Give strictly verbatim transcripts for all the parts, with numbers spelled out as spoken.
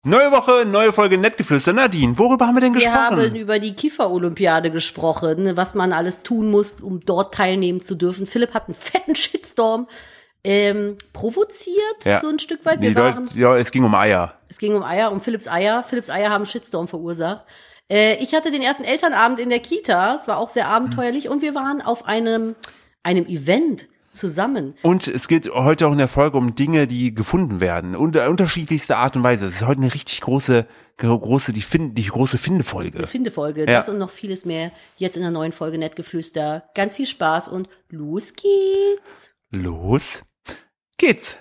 Neue Woche, neue Folge Nettgeflüster. Nadine, worüber haben wir denn gesprochen? Wir haben über die Kiefer-Olympiade gesprochen, was man alles tun muss, um dort teilnehmen zu dürfen. Philipp hat einen fetten Shitstorm ähm, provoziert, ja. so ein Stück weit. Wir die waren, Leute, ja, es ging um Eier. Es ging um Eier, um Philipps Eier. Philipps Eier haben einen Shitstorm verursacht. Äh, ich hatte den ersten Elternabend in der Kita. Es war auch sehr abenteuerlich. Mhm. Und wir waren auf einem, einem Event zusammen. Und es geht heute auch in der Folge um Dinge, die gefunden werden. Unter unterschiedlichster Art und Weise. Es ist heute eine richtig große, große, die, Find, die große Findefolge. Die Findefolge. Ja. Das und noch vieles mehr. Jetzt in der neuen Folge Nettgeflüster. Ganz viel Spaß und los geht's. Los geht's.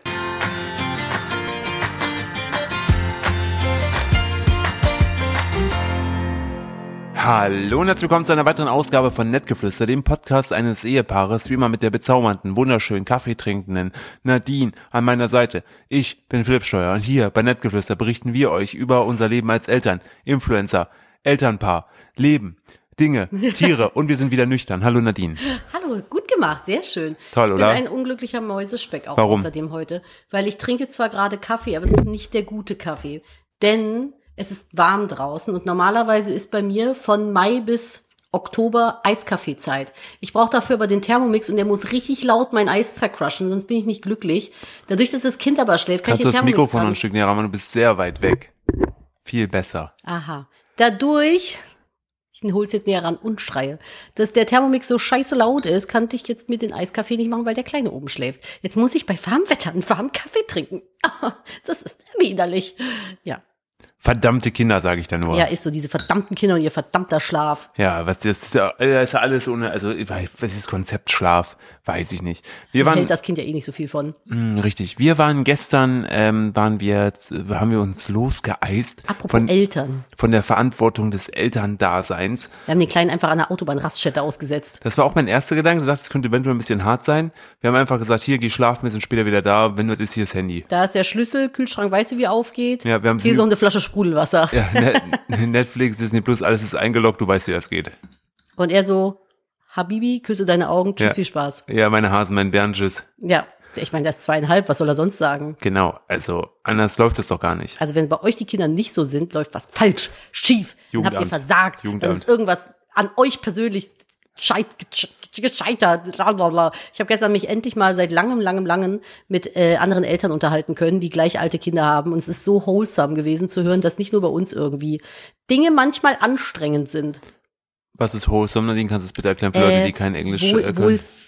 Hallo und herzlich willkommen zu einer weiteren Ausgabe von Nettgeflüster, dem Podcast eines Ehepaares, wie immer mit der bezaubernden, wunderschönen, kaffeetrinkenden Nadine an meiner Seite. Ich bin Philipp Steuer und hier bei Nettgeflüster berichten wir euch über unser Leben als Eltern, Influencer, Elternpaar, Leben, Dinge, Tiere und wir sind wieder nüchtern. Hallo Nadine. Hallo, gut gemacht, sehr schön. Toll, oder? Ich bin ein unglücklicher Mäusespeck auch Warum? Außerdem heute, weil ich trinke zwar gerade Kaffee, aber es ist nicht der gute Kaffee, denn es ist warm draußen und normalerweise ist bei mir von Mai bis Oktober Eiskaffeezeit. Ich brauche dafür aber den Thermomix und der muss richtig laut mein Eis zercrushen, sonst bin ich nicht glücklich. Dadurch, dass das Kind aber schläft, kann Kannst ich den du das Thermomix Mikrofon haben. noch ein Stück näher ran, du bist sehr weit weg. Viel besser. Aha. Dadurch, ich hol's jetzt näher ran und schreie, dass der Thermomix so scheiße laut ist, kann ich jetzt mit den Eiskaffee nicht machen, weil der Kleine oben schläft. Jetzt muss ich bei warmem Wetter einen warmen Kaffee trinken. Das ist widerlich. Ja. Verdammte Kinder, sage ich da nur. Ja, ist so, diese verdammten Kinder und ihr verdammter Schlaf. Ja, was das ist ja, das ist ja alles ohne, also was ist Konzept Schlaf, weiß ich nicht. Wir Da waren hält das Kind ja eh nicht so viel von. mh, richtig. Wir waren gestern, ähm, waren wir jetzt, haben wir uns losgeeist Apropos von Eltern. von der Verantwortung des Elterndaseins. Wir haben den Kleinen einfach an der Autobahn-Raststätte ausgesetzt. Das war auch mein erster Gedanke. Ich dachte, das könnte eventuell ein bisschen hart sein. Wir haben einfach gesagt, hier geh schlafen, wir sind später wieder da. Wenn du das ist, hier das Handy. Da ist der Schlüssel, Kühlschrank, weißt du, wie er aufgeht? Ja, wir haben Hier ist noch eine Flasche Sprudelwasser. Ja, Net- Netflix, Disney Plus, alles ist eingeloggt, du weißt, wie das geht. Und er so, Habibi, küsse deine Augen, tschüss, Ja. viel Spaß. Ja, meine Hasen, mein Bärenschiss. Ja, ich meine, der ist zweieinhalb, was soll er sonst sagen? Genau, also anders läuft es doch gar nicht. Also wenn bei euch die Kinder nicht so sind, läuft was falsch, schief, dann habt ihr Jugendamt. versagt, Jugendamt. dann ist irgendwas an euch persönlich scheit, gescheitert. Blablabla. Ich habe gestern mich endlich mal seit langem, langem, langem mit äh, anderen Eltern unterhalten können, die gleich alte Kinder haben. Und es ist so wholesome gewesen zu hören, dass nicht nur bei uns irgendwie Dinge manchmal anstrengend sind. Was ist wholesome, Nadine? Kannst du es bitte erklären für Leute, die kein Englisch wohl, äh, können?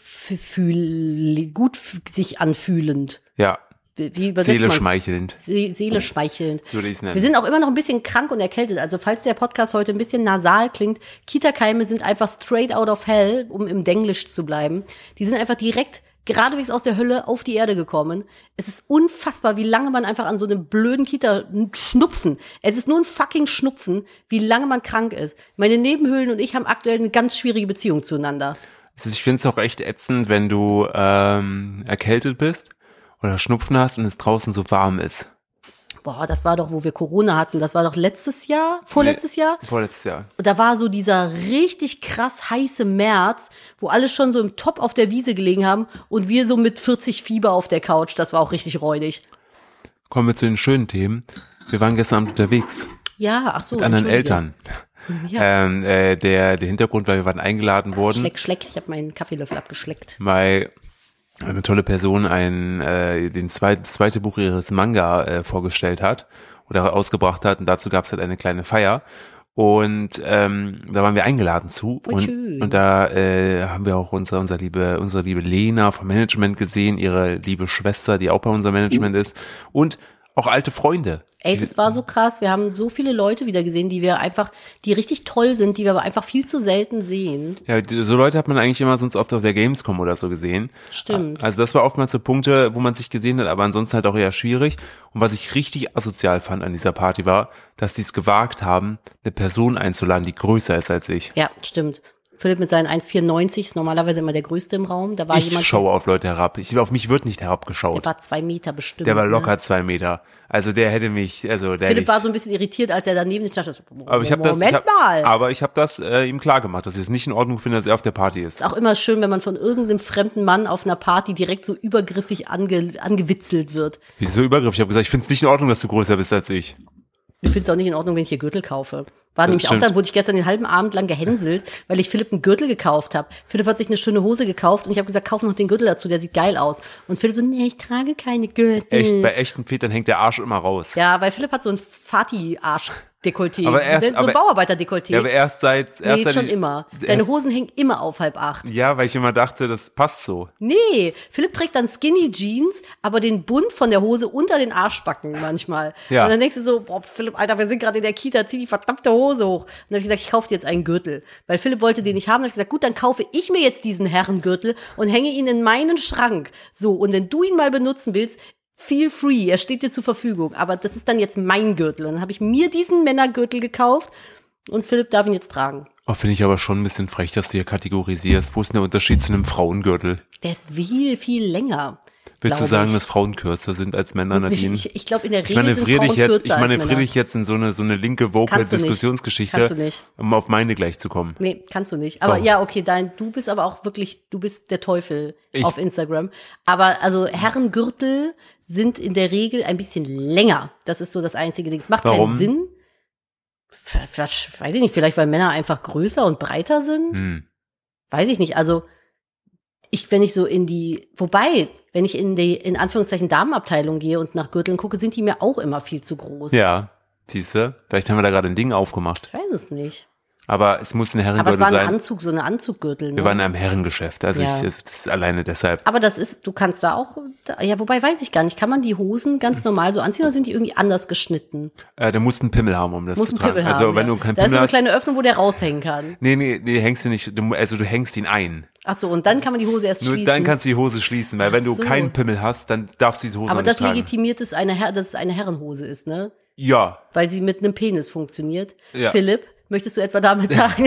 wohlfühl, gut f- sich anfühlend. Ja, Wie übersetzt Seele man's? schmeichelnd. Se Seele schmeichelnd. So würde ich es nennen. Wir sind auch immer noch ein bisschen krank und erkältet. Also falls der Podcast heute ein bisschen nasal klingt, Kita-Keime sind einfach straight out of hell, um im Denglisch zu bleiben. Die sind einfach direkt geradewegs aus der Hölle auf die Erde gekommen. Es ist unfassbar, wie lange man einfach an so einem blöden Kita-Schnupfen, es ist nur ein fucking Schnupfen, wie lange man krank ist. Meine Nebenhöhlen und ich haben aktuell eine ganz schwierige Beziehung zueinander. Also ich finde es auch echt ätzend, wenn du ähm, erkältet bist oder Schnupfen hast und es draußen so warm ist. Boah, das war doch, wo wir Corona hatten. Das war doch letztes Jahr, vorletztes Jahr. Vorletztes Jahr. Und da war so dieser richtig krass heiße März, wo alle schon so im Top auf der Wiese gelegen haben und wir so mit vierzig Fieber auf der Couch. Das war auch richtig räudig. Kommen wir zu den schönen Themen. Wir waren gestern Abend unterwegs Ja, ach so. mit anderen Entschuldige. Eltern. Ja. Ähm, äh, der, der Hintergrund war, wir waren eingeladen worden, Schleck, schleck. Ich habe meinen Kaffeelöffel abgeschleckt. weil eine tolle Person ein äh, den zweit, das zweite Buch ihres Manga äh, vorgestellt hat oder ausgebracht hat und dazu gab es halt eine kleine Feier und ähm, da waren wir eingeladen zu Voll und, schön. und da äh, haben wir auch unsere unsere liebe unsere liebe Lena vom Management gesehen, ihre liebe Schwester, die auch bei unserem Management ist und auch alte Freunde. Ey, das war so krass. Wir haben so viele Leute wieder gesehen, die wir einfach, die richtig toll sind, die wir aber einfach viel zu selten sehen. Ja, so Leute hat man eigentlich immer sonst oft auf der Gamescom oder so gesehen. Stimmt. Also das war oftmals so Punkte, wo man sich gesehen hat, aber ansonsten halt auch eher schwierig. Und was ich richtig asozial fand an dieser Party war, dass die es gewagt haben, eine Person einzuladen, die größer ist als ich. Ja, stimmt. Philipp mit seinen eins Komma vierundneunzig ist normalerweise immer der Größte im Raum. Da war Ich jemand, schaue auf Leute herab. Ich, auf mich wird nicht herabgeschaut. der war zwei Meter bestimmt. Der war ne? locker zwei Meter. Also der hätte mich, also der Philipp hätte war ich, so ein bisschen irritiert, als er daneben sich dachte, aber ich habe das, Moment ich hab, mal. aber ich habe das äh, ihm klar gemacht, dass ich es nicht in Ordnung finde, dass er auf der Party ist. Ist auch immer schön, wenn man von irgendeinem fremden Mann auf einer Party direkt so übergriffig ange, angewitzelt wird. Wieso Übergriff? Ich habe gesagt, ich finde es nicht in Ordnung, dass du größer bist als ich. Ich finde es auch nicht in Ordnung, wenn ich hier Gürtel kaufe. War nämlich stimmt. auch dann, wurde ich gestern den halben Abend lang gehänselt, weil ich Philipp einen Gürtel gekauft habe. Philipp hat sich eine schöne Hose gekauft und ich habe gesagt, kauf noch den Gürtel dazu, der sieht geil aus. Und Philipp so, nee, ich trage keine Gürtel. Echt, bei echten Vätern hängt der Arsch immer raus. Ja, weil Philipp hat so ein Fati-Arsch-Dekolleté. Aber erst- so ein aber- Bauarbeiter-Dekolleté. Ja, aber erst seit... Erst Nee, seit schon ich, immer. erst- Deine Hosen hängen immer auf halb acht. Ja, weil ich immer dachte, das passt so. Nee, Philipp trägt dann Skinny Jeans, aber den Bund von der Hose unter den Arschbacken manchmal. Ja. Und dann denkst du so, boah, Philipp, Alter, wir sind gerade in der Kita, zieh die verdammte Hose hoch. Und dann habe ich gesagt, ich kaufe dir jetzt einen Gürtel. Weil Philipp wollte den nicht haben. Dann habe ich gesagt, gut, dann kaufe ich mir jetzt diesen Herrengürtel und hänge ihn in meinen Schrank. So, und wenn du ihn mal benutzen willst, feel free, er steht dir zur Verfügung. Aber das ist dann jetzt mein Gürtel. Und dann habe ich mir diesen Männergürtel gekauft und Philipp darf ihn jetzt tragen. Oh, finde ich aber schon ein bisschen frech, dass du hier kategorisierst. Wo ist denn der Unterschied zu einem Frauengürtel? Der ist viel, viel länger. Willst du glaub sagen, ich. dass Frauen kürzer sind als Männer, Nadine? Ich, ich glaube, in der Ich Regel sind manövriere Frauen dich jetzt, kürzer ich als manövriere Männer. dich jetzt in so eine, so eine linke woke Kannst du nicht. Diskussionsgeschichte, Kannst du nicht. um auf meine gleich zu kommen. Nee, kannst du nicht. Aber Doch. ja, okay, dein, du bist aber auch wirklich, du bist der Teufel Ich- auf Instagram. Aber also Herrengürtel sind in der Regel ein bisschen länger. Das ist so das einzige Ding. Es macht Warum? keinen Sinn. Vielleicht, weiß ich nicht, vielleicht weil Männer einfach größer und breiter sind. Hm. Weiß ich nicht. Also ich, wenn ich so in die, wobei, wenn ich in die, in Anführungszeichen Damenabteilung gehe und nach Gürteln gucke, sind die mir auch immer viel zu groß. Ja, siehst du? Vielleicht haben wir da gerade ein Ding aufgemacht. Ich weiß es nicht. Aber es muss ein Aber es Herrengürtel war ein sein. Anzug, so eine Anzuggürtel. Wir Ne? waren in einem Herrengeschäft, also Ja. ich, das ist alleine deshalb. Aber das ist, du kannst da auch, ja, wobei weiß ich gar nicht, kann man die Hosen ganz normal so anziehen oder sind die irgendwie anders geschnitten? Äh, der muss einen Pimmel haben, um das Muss zu ein tragen. Pimmel also haben. wenn ja. du keinen Da ist so Pimmel eine hast. kleine Öffnung, wo der raushängen kann. Nee, nee, nee, hängst du nicht, du, also du hängst ihn ein. Ach so, und dann kann man die Hose erst Nur schließen. dann kannst du die Hose schließen, weil Ach wenn du so. keinen Pimmel hast, dann darfst du diese Hose Aber auch das nicht tragen. legitimiert es, eine Her dass es eine Herrenhose ist, ne? Ja, Weil sie mit einem Penis funktioniert. Ja. Philipp, möchtest du etwa damit sagen?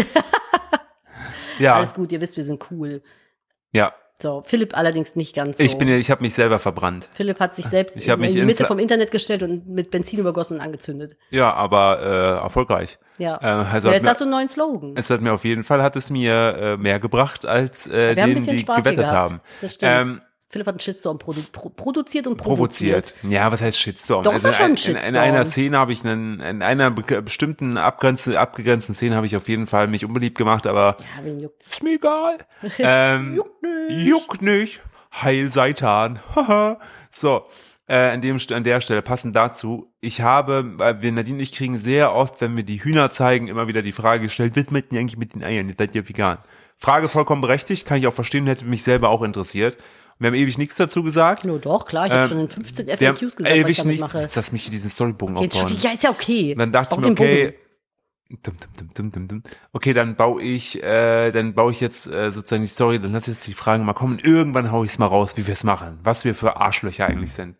ja, Alles gut, ihr wisst, wir sind cool. ja. So, Philipp allerdings nicht ganz so. Ich bin ja, ich habe mich selber verbrannt. Philipp hat sich selbst Ich hab in, mich in die in Mitte Fla- vom Internet gestellt und mit Benzin übergossen und angezündet. Ja, aber äh, erfolgreich. Ja. Äh, also ja hat jetzt mir, hast du einen neuen Slogan. es hat mir auf jeden Fall hat es mir äh, mehr gebracht als äh, Wir haben ein denen, bisschen die Spaß hier gewettet gehabt. haben. Das stimmt. Ähm, Philipp hat einen Shitstorm produ pro produziert und provoziert. provoziert. Ja, was heißt Shitstorm? Doch, ist doch schon ein in, in, in Shitstorm. einer Szene habe ich einen, in einer be- bestimmten abgrenzten, abgegrenzten Szene habe ich auf jeden Fall mich unbeliebt gemacht, aber Ja, wen juckt's? ist mir egal. ähm, Juckt nicht. Juckt nicht. Heil Seitan. Haha. So, äh, an, dem, an der Stelle passend dazu, ich habe, weil wir Nadine und ich kriegen sehr oft, wenn wir die Hühner zeigen, immer wieder die Frage gestellt, was macht ihr eigentlich mit den Eiern? Ihr seid ja vegan. Frage vollkommen berechtigt, kann ich auch verstehen, hätte mich selber auch interessiert. Wir haben ewig nichts dazu gesagt. Nur doch, klar, ich habe Ähm, schon in fünfzehn Wir F A haben Qs gesagt, was ich ewig damit nichts, mache. lass mich hier diesen Storybogen Jetzt, aufbauen. ja, ist ja okay. Und dann dachte Auch ich mir, den okay, Bogen. dum, dum, dum, dum, dum, dum. Okay, dann baue ich, äh, dann baue ich jetzt äh, sozusagen die Story, dann lass ich jetzt die Fragen mal kommen. Irgendwann hau ich es mal raus, wie wir es machen, was wir für Arschlöcher eigentlich sind.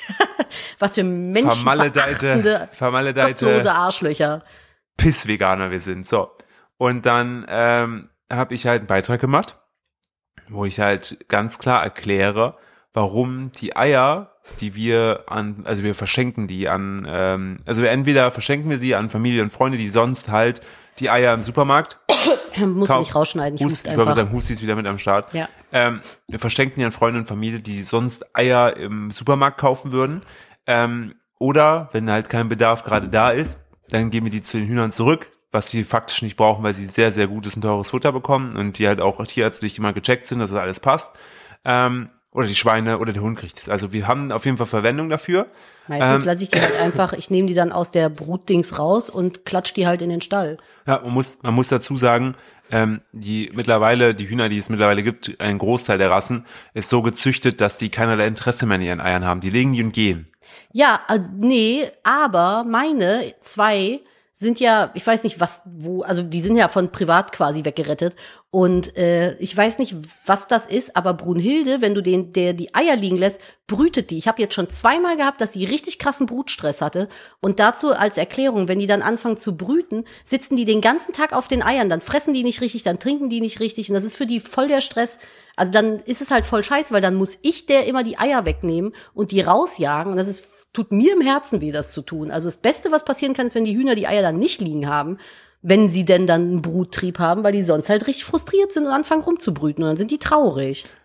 Was für menschenverachtende, Vermaledeite, vermaledeite gottlose Arschlöcher. Pissveganer wir sind. So. Und dann ähm, habe ich halt einen Beitrag gemacht, wo ich halt ganz klar erkläre, warum die Eier, die wir an, also wir verschenken die an, ähm, also entweder verschenken wir sie an Familie und Freunde, die sonst halt die Eier im Supermarkt. Muss Kauf- nicht rausschneiden, ich Hust, hust ich wollte einfach. sagen, Husti ist wieder mit am Start. Ja. Ähm, wir verschenken die an Freunde und Familie, die sonst Eier im Supermarkt kaufen würden. Ähm, oder, wenn halt kein Bedarf gerade da ist, dann geben wir die zu den Hühnern zurück, was sie faktisch nicht brauchen, weil sie sehr, sehr gutes und teures Futter bekommen und die halt auch tierärztlich immer gecheckt sind, dass das alles passt. Ähm, oder die Schweine oder der Hund kriegt es. Also wir haben auf jeden Fall Verwendung dafür. Meistens ähm, lasse ich die halt einfach, ich nehme die dann aus der Brutdings raus und klatsch die halt in den Stall. Ja, man muss, man muss dazu sagen, ähm, die mittlerweile, die Hühner, die es mittlerweile gibt, ein Großteil der Rassen, ist so gezüchtet, dass die keinerlei Interesse mehr an ihren Eiern haben. Die legen die und gehen. Ja, äh, nee, aber meine zwei sind ja, ich weiß nicht was, wo, also die sind ja von privat quasi weggerettet und äh, ich weiß nicht, was das ist, aber Brunhilde, wenn du den, der die Eier liegen lässt, brütet die. Ich habe jetzt schon zweimal gehabt, dass die richtig krassen Brutstress hatte und dazu als Erklärung, wenn die dann anfangen zu brüten, sitzen die den ganzen Tag auf den Eiern, dann fressen die nicht richtig, dann trinken die nicht richtig und das ist für die voll der Stress. Also dann ist es halt voll scheiße, weil dann muss ich der immer die Eier wegnehmen und die rausjagen und das ist tut mir im Herzen weh, das zu tun. Also das Beste, was passieren kann, ist, wenn die Hühner die Eier dann nicht liegen haben, wenn sie denn dann einen Bruttrieb haben, weil die sonst halt richtig frustriert sind und anfangen rumzubrüten und dann sind die traurig.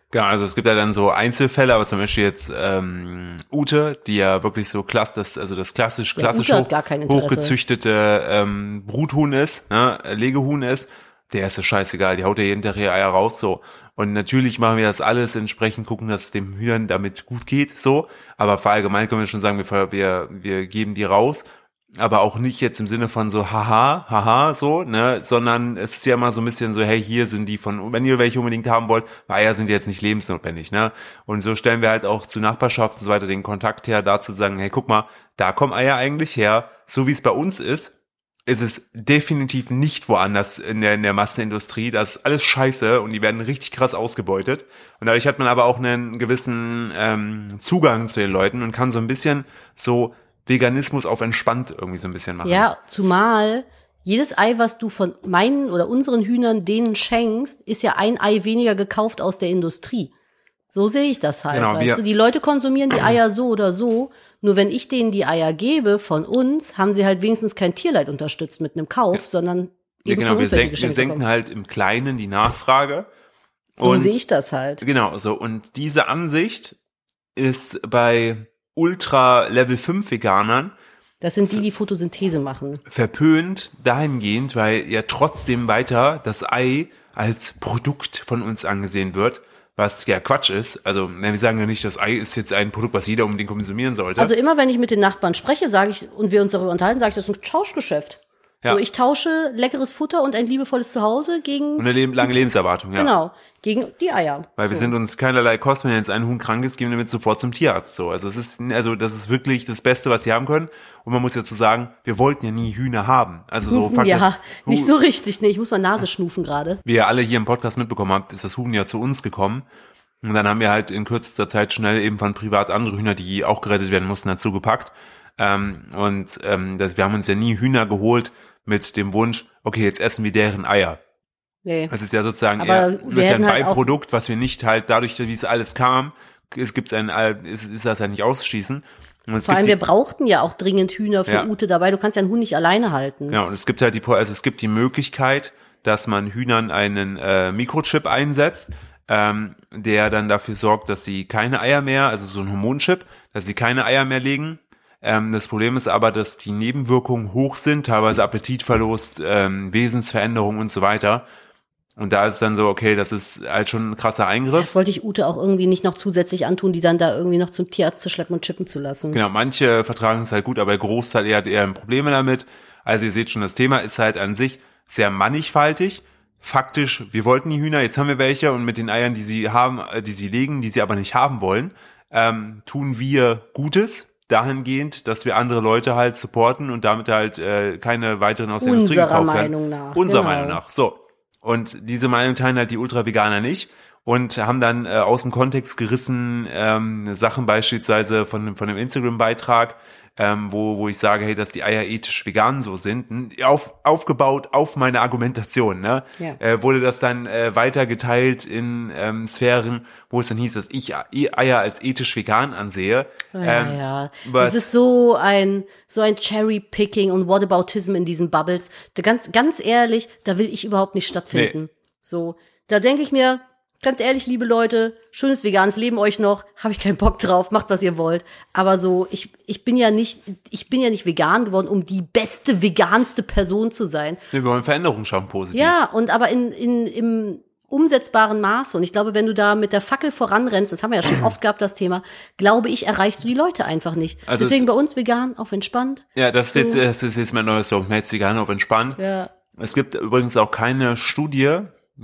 Genau, also es gibt ja dann so Einzelfälle, aber zum Beispiel jetzt ähm, Ute, die ja wirklich so klass, das, also das klassisch, Ja, klassisch Ute hat hoch, gar kein Interesse. hochgezüchtete ähm, Bruthuhn ist, ne, Legehuhn ist, der ist es scheißegal, die haut ja jeden Tag ihre Eier raus, so. Und natürlich machen wir das alles entsprechend, gucken, dass es dem Hühnern damit gut geht, so. Aber verallgemein können wir schon sagen, wir, wir, wir geben die raus. Aber auch nicht jetzt im Sinne von so haha, haha, so, ne, sondern es ist ja immer so ein bisschen so, hey, hier sind die von, wenn ihr welche unbedingt haben wollt, weil Eier sind jetzt nicht lebensnotwendig, ne, und so stellen wir halt auch zu Nachbarschaft und so weiter den Kontakt her, dazu zu sagen, hey, guck mal, da kommen Eier eigentlich her, so wie es bei uns ist, ist es definitiv nicht woanders in der, in der Massenindustrie, das ist alles scheiße und die werden richtig krass ausgebeutet und dadurch hat man aber auch einen gewissen ähm, Zugang zu den Leuten und kann so ein bisschen so Veganismus auf entspannt irgendwie so ein bisschen machen. Ja, zumal jedes Ei, was du von meinen oder unseren Hühnern denen schenkst, ist ja ein Ei weniger gekauft aus der Industrie. So sehe ich das halt, Genau, weißt wir- du? Die Leute konsumieren die Eier so oder so. Nur wenn ich denen die Eier gebe von uns, haben sie halt wenigstens kein Tierleid unterstützt mit einem Kauf, sondern Ja, eben genau, von wir, uns welche senken, wir geschenkt senken bekommen. halt im Kleinen die Nachfrage. So und sehe ich das halt. Genau, so. Und diese Ansicht ist bei Ultra Level fünf Veganern Das sind die, die Photosynthese machen. verpönt dahingehend, weil ja trotzdem weiter das Ei als Produkt von uns angesehen wird, was ja Quatsch ist. Also, na, wir sagen ja nicht, das Ei ist jetzt ein Produkt, was jeder unbedingt konsumieren sollte. Also immer, wenn ich mit den Nachbarn spreche, sage ich, und wir uns darüber unterhalten, sage ich, das ist ein Tauschgeschäft. Ja. So, ich tausche leckeres Futter und ein liebevolles Zuhause gegen, Und eine leb- lange Lebenserwartung, ja. genau, gegen die Eier. Weil wir so. sind uns keinerlei Kosten, wenn jetzt ein Huhn krank ist, gehen wir damit sofort zum Tierarzt, so. Also es ist, also das ist wirklich das Beste, was sie haben können. Und man muss dazu sagen, wir wollten ja nie Hühner haben. Also so faktisch. Ja, nicht so richtig, nee, ich muss mal Nase schnufen gerade. Wie ihr alle hier im Podcast mitbekommen habt, ist das Huhn ja zu uns gekommen. Und dann haben wir halt in kürzester Zeit schnell eben von privat andere Hühner, die auch gerettet werden mussten, dazu gepackt. Ähm, und ähm, das, wir haben uns ja nie Hühner geholt mit dem Wunsch, okay, jetzt essen wir deren Eier. Nee. Das ist ja sozusagen Aber eher, wir das ist ja ein hätten halt auch- Beiprodukt, was wir nicht halt dadurch, wie es alles kam, es gibt's ein, ist, ist das ja nicht ausschließen. Und es Vor allem, gibt wir brauchten ja auch dringend Hühner für Ja. Ute dabei. Du kannst ja einen Huhn nicht alleine halten. die, ja, und es gibt halt die, also es gibt die Möglichkeit, dass man Hühnern einen äh, Mikrochip einsetzt, ähm, der dann dafür sorgt, dass sie keine Eier mehr, also so ein Hormonchip, dass sie keine Eier mehr legen. Ähm, das Problem ist aber, dass die Nebenwirkungen hoch sind, teilweise Appetitverlust, ähm, Wesensveränderung und so weiter. Und da ist dann so, okay, das ist halt schon ein krasser Eingriff. Das wollte ich Ute auch irgendwie nicht noch zusätzlich antun, die dann da irgendwie noch zum Tierarzt zu schleppen und chippen zu lassen. Genau, manche vertragen es halt gut, aber der Großteil eher, eher Probleme damit. Also ihr seht schon, das Thema ist halt an sich sehr mannigfaltig. Faktisch, wir wollten die Hühner, jetzt haben wir welche und mit den Eiern, die sie haben, äh, die sie legen, die sie aber nicht haben wollen, ähm, tun wir Gutes dahingehend, dass wir andere Leute halt supporten und damit halt äh, keine weiteren aus der Industrie Unserer gekauft werden. Meinung nach, Unserer genau. Meinung nach. So. Und diese Meinung teilen halt die Ultra-Veganer nicht und haben dann äh, aus dem Kontext gerissen ähm, Sachen beispielsweise von, dem- von dem Instagram-Beitrag, ähm, wo, wo ich sage, hey, dass die Eier ethisch vegan so sind, auf, aufgebaut auf meine Argumentation, ne? Ja. Äh, wurde das dann äh, weiter geteilt in ähm, Sphären, wo es dann hieß, dass ich Eier als ethisch vegan ansehe. Ja, ähm, ja. was- Es ist so ein, so ein Cherry-Picking und Whataboutism in diesen Bubbles. Da ganz, ganz ehrlich, da will ich überhaupt nicht stattfinden. So. Da denke ich mir, ganz ehrlich, liebe Leute, schönes veganes Leben euch noch, habe ich keinen Bock drauf, macht was ihr wollt. Aber so, ich, ich bin ja nicht, ich bin ja nicht vegan geworden, um die beste, veganste Person zu sein. Wir wollen Veränderungen schaffen, positiv. Ja, und aber in, in, im umsetzbaren Maße. Und ich glaube, wenn du da mit der Fackel voranrennst, das haben wir ja schon oft gehabt, das Thema, glaube ich, erreichst du die Leute einfach nicht. Also Deswegen es- bei uns vegan, auf entspannt. Ja, das ist So. jetzt, das ist jetzt mein neues Slogan, jetzt vegan auf entspannt. Ja. Es gibt übrigens auch keine Studie,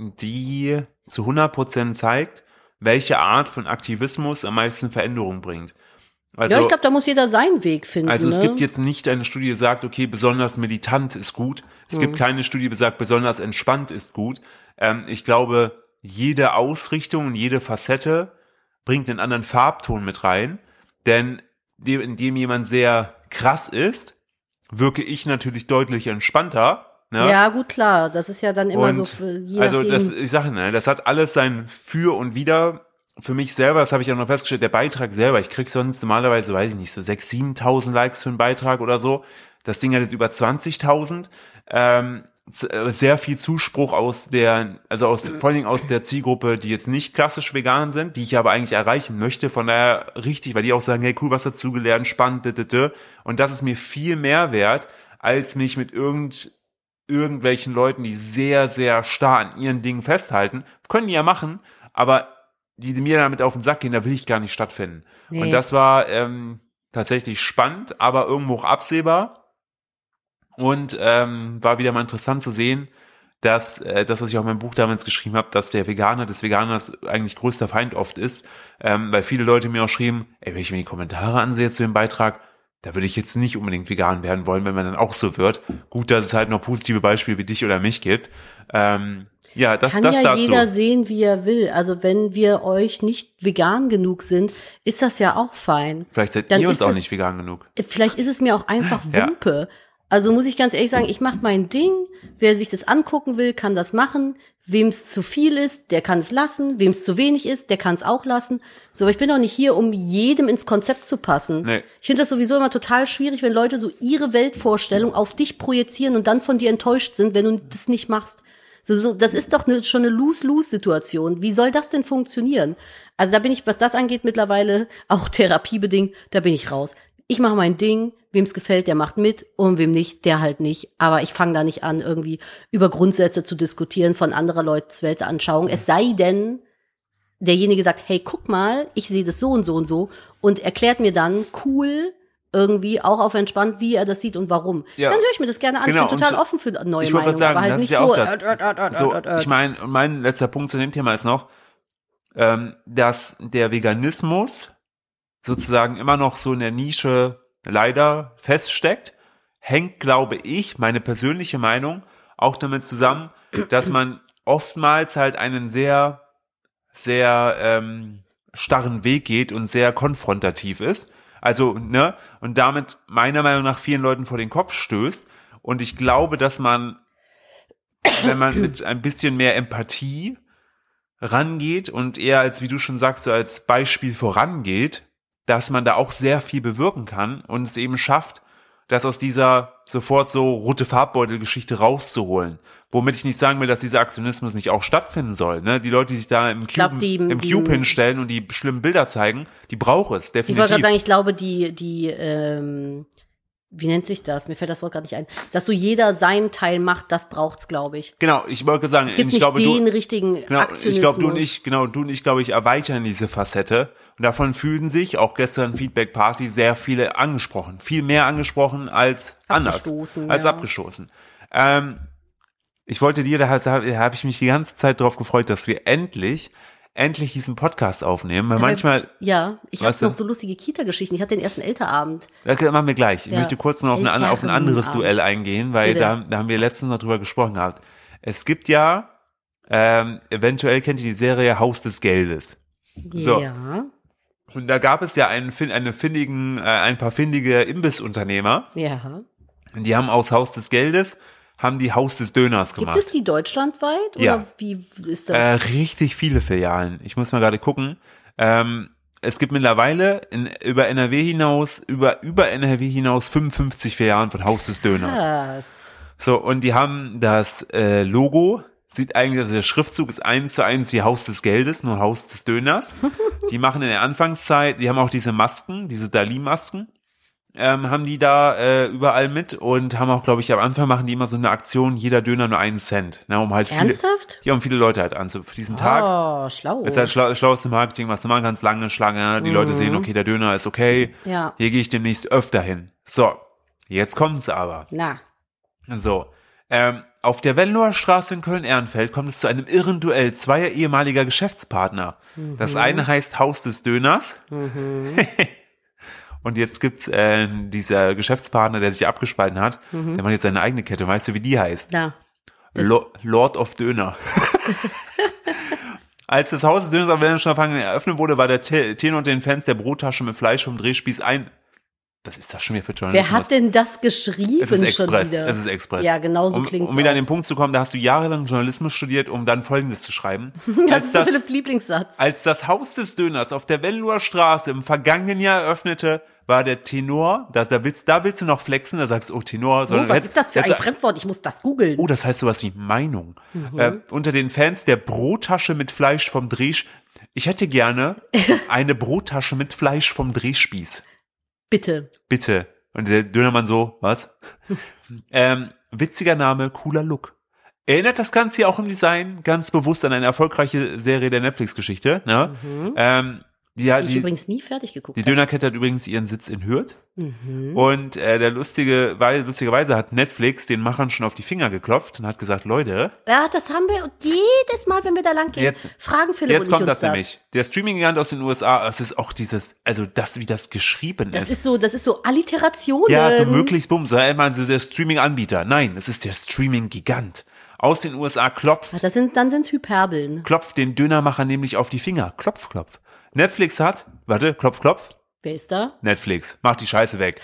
die zu hundert Prozent zeigt, welche Art von Aktivismus am meisten Veränderung bringt. Also, ja, ich glaube, da muss jeder seinen Weg finden. also es ne? gibt jetzt nicht eine Studie, die sagt, okay, besonders militant ist gut. Es Mhm. gibt keine Studie, die sagt, besonders entspannt ist gut. Ähm, ich glaube, jede Ausrichtung und jede Facette bringt einen anderen Farbton mit rein. Denn dem, indem jemand sehr krass ist, wirke ich natürlich deutlich entspannter. Ne? Ja, gut, klar. Das ist ja dann immer Und so für je also nachdem. das, ich sage, ne, das hat alles sein Für und Wider. Für mich selber, das habe ich auch noch festgestellt, der Beitrag selber, ich krieg sonst normalerweise, weiß ich nicht, so sechstausend, siebentausend Likes für einen Beitrag oder so. Das Ding hat jetzt über zwanzigtausend. Ähm, sehr viel Zuspruch aus der, also aus, vor allen Dingen aus der Zielgruppe, die jetzt nicht klassisch vegan sind, die ich aber eigentlich erreichen möchte. Von daher richtig, weil die auch sagen, hey, cool, was dazugelernt, spannend, d, d, d. Und das ist mir viel mehr wert, als mich mit irgend, irgendwelchen Leuten, die sehr, sehr starr an ihren Dingen festhalten. Können die ja machen, aber die, die mir damit auf den Sack gehen, da will ich gar nicht stattfinden. Nee. Und das war ähm, tatsächlich spannend, aber irgendwo auch absehbar. Und ähm, war wieder mal interessant zu sehen, dass äh, das, was ich auch in meinem Buch damals geschrieben habe, dass der Veganer des Veganers eigentlich größter Feind oft ist, ähm, weil viele Leute mir auch schrieben, ey, wenn ich mir die Kommentare ansehe zu dem Beitrag, da würde ich jetzt nicht unbedingt vegan werden wollen, wenn man dann auch so wird. Gut, dass es halt noch positive Beispiele wie dich oder mich gibt. Ähm, ja, das, Kann das ja dazu. jeder sehen, wie er will. Also wenn wir euch nicht vegan genug sind, ist das ja auch fein. Vielleicht seid dann ihr uns auch das, nicht vegan genug. Vielleicht ist es mir auch einfach Wumpe. Ja. Also muss ich ganz ehrlich sagen, ich mache mein Ding. Wer sich das angucken will, kann das machen. Wem es zu viel ist, der kann es lassen. Wem es zu wenig ist, der kann es auch lassen. So, aber ich bin auch nicht hier, um jedem ins Konzept zu passen. Nee. Ich finde das sowieso immer total schwierig, wenn Leute so ihre Weltvorstellung auf dich projizieren und dann von dir enttäuscht sind, wenn du das nicht machst. So, so, das ist doch ne, schon eine Lose-Lose-Situation. Wie soll das denn funktionieren? Also da bin ich, was das angeht, mittlerweile auch therapiebedingt, da bin ich raus. Ich mache mein Ding, wem es gefällt, der macht mit und wem nicht, der halt nicht. Aber ich fange da nicht an, irgendwie über Grundsätze zu diskutieren von anderer Leute Weltanschauung. Es sei denn, derjenige sagt, hey, guck mal, ich sehe das so und so und so und erklärt mir dann cool irgendwie auch auf entspannt, wie er das sieht und warum. Ja. Dann höre ich mir das gerne an. Genau. Ich bin total und offen für neue ich Meinungen, sagen, aber halt das nicht ist ja so. Auch das, äh, äh, äh, so äh, äh. Ich meine, mein letzter Punkt zu dem Thema ist noch, ähm, dass der Veganismus sozusagen immer noch so in der Nische leider feststeckt, hängt, glaube ich, meine persönliche Meinung auch damit zusammen, dass man oftmals halt einen sehr, sehr ähm, starren Weg geht und sehr konfrontativ ist. Also, ne, und damit meiner Meinung nach vielen Leuten vor den Kopf stößt. Und ich glaube, dass man, wenn man mit ein bisschen mehr Empathie rangeht und eher als, wie du schon sagst, so als Beispiel vorangeht, dass man da auch sehr viel bewirken kann und es eben schafft, das aus dieser sofort so rote Farbbeutel-Geschichte rauszuholen. Womit ich nicht sagen will, dass dieser Aktionismus nicht auch stattfinden soll. Ne? Die Leute, die sich da im Cube, glaub, die, im die, Cube hinstellen und die schlimmen Bilder zeigen, die braucht es, definitiv. Ich wollte gerade sagen, ich glaube, die, die, ähm, wie nennt sich das? Mir fällt das Wort gerade nicht ein. Dass so jeder seinen Teil macht, das braucht's, glaube ich. Genau, ich wollte sagen, es gibt ich nicht glaube, den du, richtigen genau, Aktionismus. Ich glaube, du und ich, genau, du und ich, glaube ich, erweitern diese Facette. Und davon fühlen sich auch gestern Feedback Party sehr viele angesprochen. Viel mehr angesprochen als anders. Als ja. abgestoßen. Ähm, ich wollte dir, da, da habe ich mich die ganze Zeit drauf gefreut, dass wir endlich endlich diesen Podcast aufnehmen, weil Aber, manchmal... Ja, ich habe noch so lustige Kita-Geschichten. Ich hatte den ersten Elterabend. Das machen wir gleich. Ich ja. möchte kurz noch auf, eine, auf ein anderes Duell eingehen, weil da, da haben wir letztens noch drüber gesprochen gehabt. Es gibt ja, ähm, eventuell kennt ihr die Serie Haus des Geldes. So. Ja. Und da gab es ja einen, eine findigen, äh, ein paar findige Imbissunternehmer. Ja. Und die haben aus Haus des Geldes haben die Haus des Döners gemacht. Gibt es die deutschlandweit? Oder ja. wie ist das? Äh, richtig viele Filialen. Ich muss mal gerade gucken. Ähm, es gibt mittlerweile in, über N R W hinaus, über, über N R W hinaus fünfundfünfzig Filialen von Haus des Döners. Krass. So, und die haben das äh, Logo, sieht eigentlich, also der Schriftzug ist eins zu eins wie Haus des Geldes, nur Haus des Döners. Die machen in der Anfangszeit, die haben auch diese Masken, diese Dali-Masken. Ähm, haben die da äh, überall mit und haben auch, glaube ich, am Anfang machen die immer so eine Aktion, jeder Döner nur einen Cent. Ne, um halt viele, Ernsthaft? Ja, um viele Leute halt anzu für diesen Tag. Oh, schlau. Das ist halt schlau, schlaueste Marketing, was du machen kannst, lange Schlange, die mhm. Leute sehen, okay, der Döner ist okay, ja. Hier gehe ich demnächst öfter hin. So, jetzt kommt's aber. Na. So, ähm, auf der Venloer Straße in Köln-Ehrenfeld kommt es zu einem irren Duell zweier ehemaliger Geschäftspartner. Mhm. Das eine heißt Haus des Döners. Mhm. Und jetzt gibt's äh, dieser Geschäftspartner, der sich abgespalten hat, mhm. der macht jetzt seine eigene Kette. Weißt du, wie die heißt? Ja. Lo- Lord of Döner. Als das Haus des Döners auf Wellenstraße eröffnet wurde, war der Tenor und den Fans der Brottasche mit Fleisch vom Drehspieß ein... Was ist das schon wieder für Journalismus? Wer hat denn das geschrieben? Es ist Express. Schon wieder? Es ist Express. Ja, genau so um, klingt's Um wieder auch. an den Punkt zu kommen, da hast du jahrelang Journalismus studiert, um dann Folgendes zu schreiben. das als ist das, Philipps Lieblingssatz. Als das Haus des Döners auf der Venloer Straße im vergangenen Jahr eröffnete, war der Tenor, da, da, willst, da willst du noch flexen, da sagst du, oh, Tenor. Oh, was jetzt, ist das für jetzt, ein Fremdwort? Ich muss das googeln. Oh, das heißt sowas wie Meinung. Mhm. Äh, unter den Fans der Brottasche mit Fleisch vom Drehspieß. Ich hätte gerne eine Brottasche mit Fleisch vom Drehspieß. Bitte. Bitte. Und der Dönermann so, was? ähm, witziger Name, cooler Look. Erinnert das Ganze ja auch im Design ganz bewusst an eine erfolgreiche Serie der Netflix-Geschichte. Ne? Mhm. Ähm, die, die ich die, übrigens nie fertig geguckt die habe. Dönerkette hat übrigens ihren Sitz in Hürth. Mhm. Und äh, der lustige, weil, lustigerweise hat Netflix den Machern schon auf die Finger geklopft und hat gesagt, Leute, Ja, das haben wir und jedes Mal, wenn wir da lang gehen, Jetzt- fragen Philipp jetzt und ich kommt uns das das. nämlich. Der Streaming-Gigant aus den U S A, es ist auch dieses, also das, wie das geschrieben Das ist. ist so, das ist so Alliterationen. Ja, so möglichst bumm, sei immer so der Streaming-Anbieter. Nein, es ist der Streaming-Gigant. Aus den U S A klopft, Ach, das sind, dann sind's Hyperbeln. klopft den Dönermacher nämlich auf die Finger. Klopf, klopf. Netflix hat, warte, klopf, klopf. Wer ist da? Netflix, mach die Scheiße weg.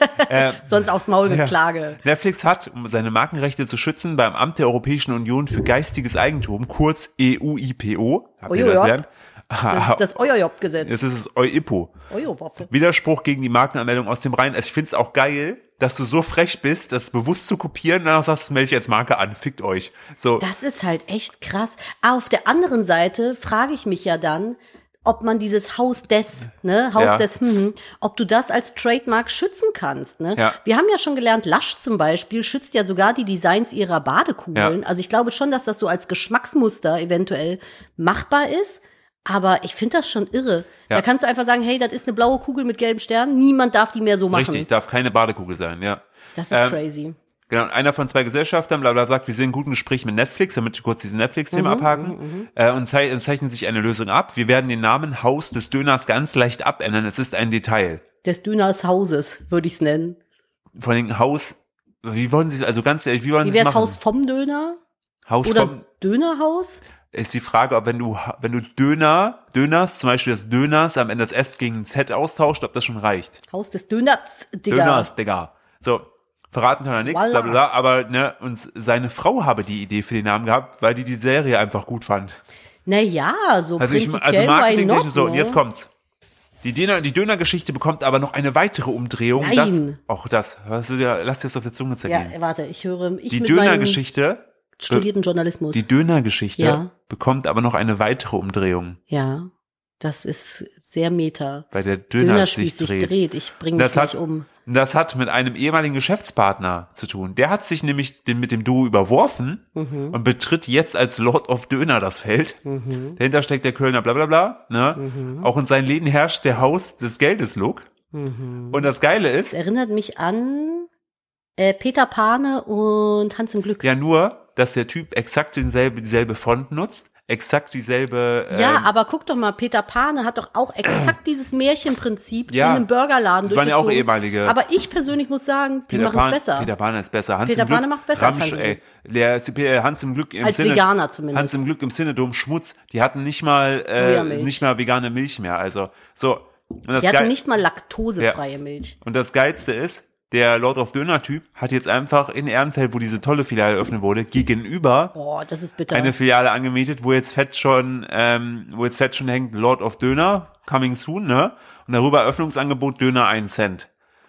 Sonst aufs Maul geklage. Netflix hat, um seine Markenrechte zu schützen, beim Amt der Europäischen Union für geistiges Eigentum, kurz E U I P O, habt ihr das Ojojop. gelernt? Das, das Ojojop-Gesetz. Es ist das EUIPO. Ojojop. Widerspruch gegen die Markenanmeldung aus dem Rhein. Also ich find's auch geil, dass du so frech bist, das bewusst zu kopieren, danach sagst du, das melde ich als Marke an, fickt euch. So. Das ist halt echt krass. Ah, auf der anderen Seite frage ich mich ja dann, ob man dieses Haus des, ne, Haus Ja. des, hm, ob du das als Trademark schützen kannst, ne? Ja. Wir haben ja schon gelernt, Lush zum Beispiel schützt ja sogar die Designs ihrer Badekugeln. Ja. Also ich glaube schon, dass das so als Geschmacksmuster eventuell machbar ist. Aber ich finde das schon irre. Ja. Da kannst du einfach sagen, hey, das ist eine blaue Kugel mit gelben Sternen. Niemand darf die mehr so machen. Richtig, darf keine Badekugel sein, ja. Das ist Ähm, crazy. Genau, einer von zwei Gesellschaftern, bla bla, sagt, wir sind in guten Gespräch mit Netflix, damit wir kurz diesen Netflix-Thema Mhm, abhaken, äh, und zei zeichnen sich eine Lösung ab. Wir werden den Namen Haus des Döners ganz leicht abändern. Es ist ein Detail. Des Döners Hauses, würde ich es nennen. Vor allem Haus, wie wollen Sie, also ganz ehrlich, wie wollen Wie Sie es wäre es machen? Haus vom Döner? Haus Oder vom, Dönerhaus? ist die Frage, ob wenn du, wenn du Döner, Döners, zum Beispiel das Döners am Ende das S gegen ein Z austauscht, ob das schon reicht. Haus des Döners, Digga. Döners, Digga. So, verraten kann er nichts, Voila. bla bla bla, aber ne, und seine Frau habe die Idee für den Namen gehabt, weil die die Serie einfach gut fand. Naja, so Also ich, prinzipiell, also why Marketing, not, so, und ne? jetzt kommt's. Die Döner, die Dönergeschichte bekommt aber noch eine weitere Umdrehung. Nein. Das, auch das, hörst du dir, lass dir das auf der Zunge Ja, zergehen. warte, ich höre, ich Die mit meinem Dönergeschichte, studierten Journalismus. die Dönergeschichte Ja. bekommt aber noch eine weitere Umdrehung, Ja, das ist sehr meta. weil der Döner, Döner sich sich dreht. dreht. Ich bringe mich Das hat, gleich um. das hat mit einem ehemaligen Geschäftspartner zu tun. Der hat sich nämlich den, mit dem Duo überworfen Mhm. und betritt jetzt als Lord of Döner das Feld. Mhm. Dahinter steckt der Kölner bla bla bla. Ne? Auch in seinen Läden herrscht der Haus des Geldes Look. Mhm. Und das Geile ist, Es erinnert mich an äh, Peter Pane und Hans im Glück. ja nur, dass der Typ exakt denselbe, dieselbe Font nutzt, exakt dieselbe. Ja, ähm, aber guck doch mal, Peter Pane hat doch auch exakt dieses Märchenprinzip Ja, in einem Burgerladen das waren ja auch durchgezogen. ehemalige- Aber ich persönlich muss sagen, die Peter machen es Pan, besser. Peter Pan ist besser. Hans Peter im Glück, Pane macht's besser als Ramsch, Hans im ey, der äh, Hans im Glück im Als Sinne, Veganer zumindest. Hans im Glück im Synodom Schmutz. Die hatten nicht mal äh, Sojamilch. nicht mal vegane Milch mehr. Also so. Und das Die hatten Geil- nicht mal laktosefreie Milch. Und das Geilste ist, der Lord of Döner-Typ hat jetzt einfach in Ehrenfeld, wo diese tolle Filiale eröffnet wurde, gegenüber Boah, das ist bitter. eine Filiale angemietet, wo jetzt fett schon, ähm, wo jetzt fett schon hängt, Lord of Döner, coming soon, ne? Und darüber Eröffnungsangebot Döner ein Cent.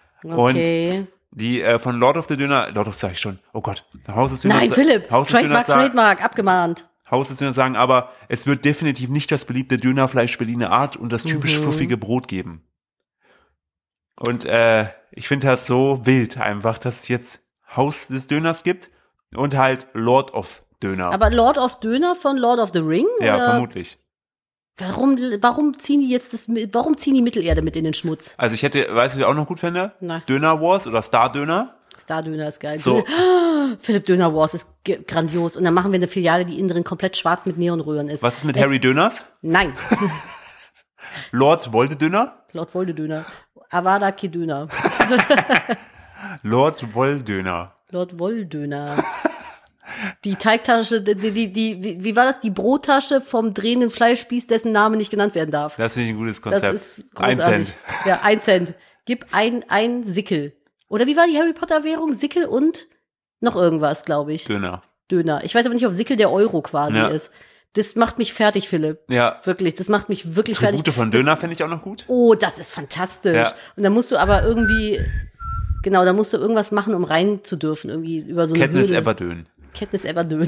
Okay. Die äh, von Lord of the Döner, Lord of sag ich schon, oh Gott, Haus des Döners. Nein, Philipp, Haus des Trademark, Döners sagen, Trademark, abgemahnt. Haus des Döners sagen, aber es wird definitiv nicht das beliebte Dönerfleisch Berliner Art und das typisch Mhm. fluffige Brot geben. Und äh, ich finde das so wild einfach, dass es jetzt Haus des Döners gibt und halt Lord of Döner. Aber Lord of Döner von Lord of the Ring? ja, oder? vermutlich. Warum, warum ziehen die jetzt das, warum ziehen die Mittelerde mit in den Schmutz? Also ich hätte, weißt du, wie ich auch noch gut fände? Na. Döner Wars oder Star Döner. Star Döner ist geil. So. Döner- Philipp Döner Wars ist ge- grandios. Und dann machen wir eine Filiale, die innen drin komplett schwarz mit Neonröhren ist. Was ist mit Harry Döners? Nein. Lord Wolde Döner? Lord Wolde Döner. Avada Kedöner. Lord Wolldöner. Lord Wolldöner. Die Teigtasche, die, die, die, wie, wie war das? Die Brottasche vom drehenden Fleischspieß, dessen Name nicht genannt werden darf. Das finde ich ein gutes Das Konzept. ist Ein großartig. Cent. Ja, ein Cent. Gib ein, ein Sickel. Oder wie war die Harry Potter Währung? Sickel und noch irgendwas, glaube ich. Döner. Döner. Ich weiß aber nicht, ob Sickel der Euro quasi Ja. ist. Das macht mich fertig, Philipp. Ja. Wirklich, das macht mich wirklich Tribute fertig. von Döner finde ich auch noch gut. Oh, das ist fantastisch. Ja. Und dann musst du aber irgendwie, genau, da musst du irgendwas machen, um rein zu dürfen, irgendwie über so eine Katniss Hürde. Everdön. Katniss Everdön.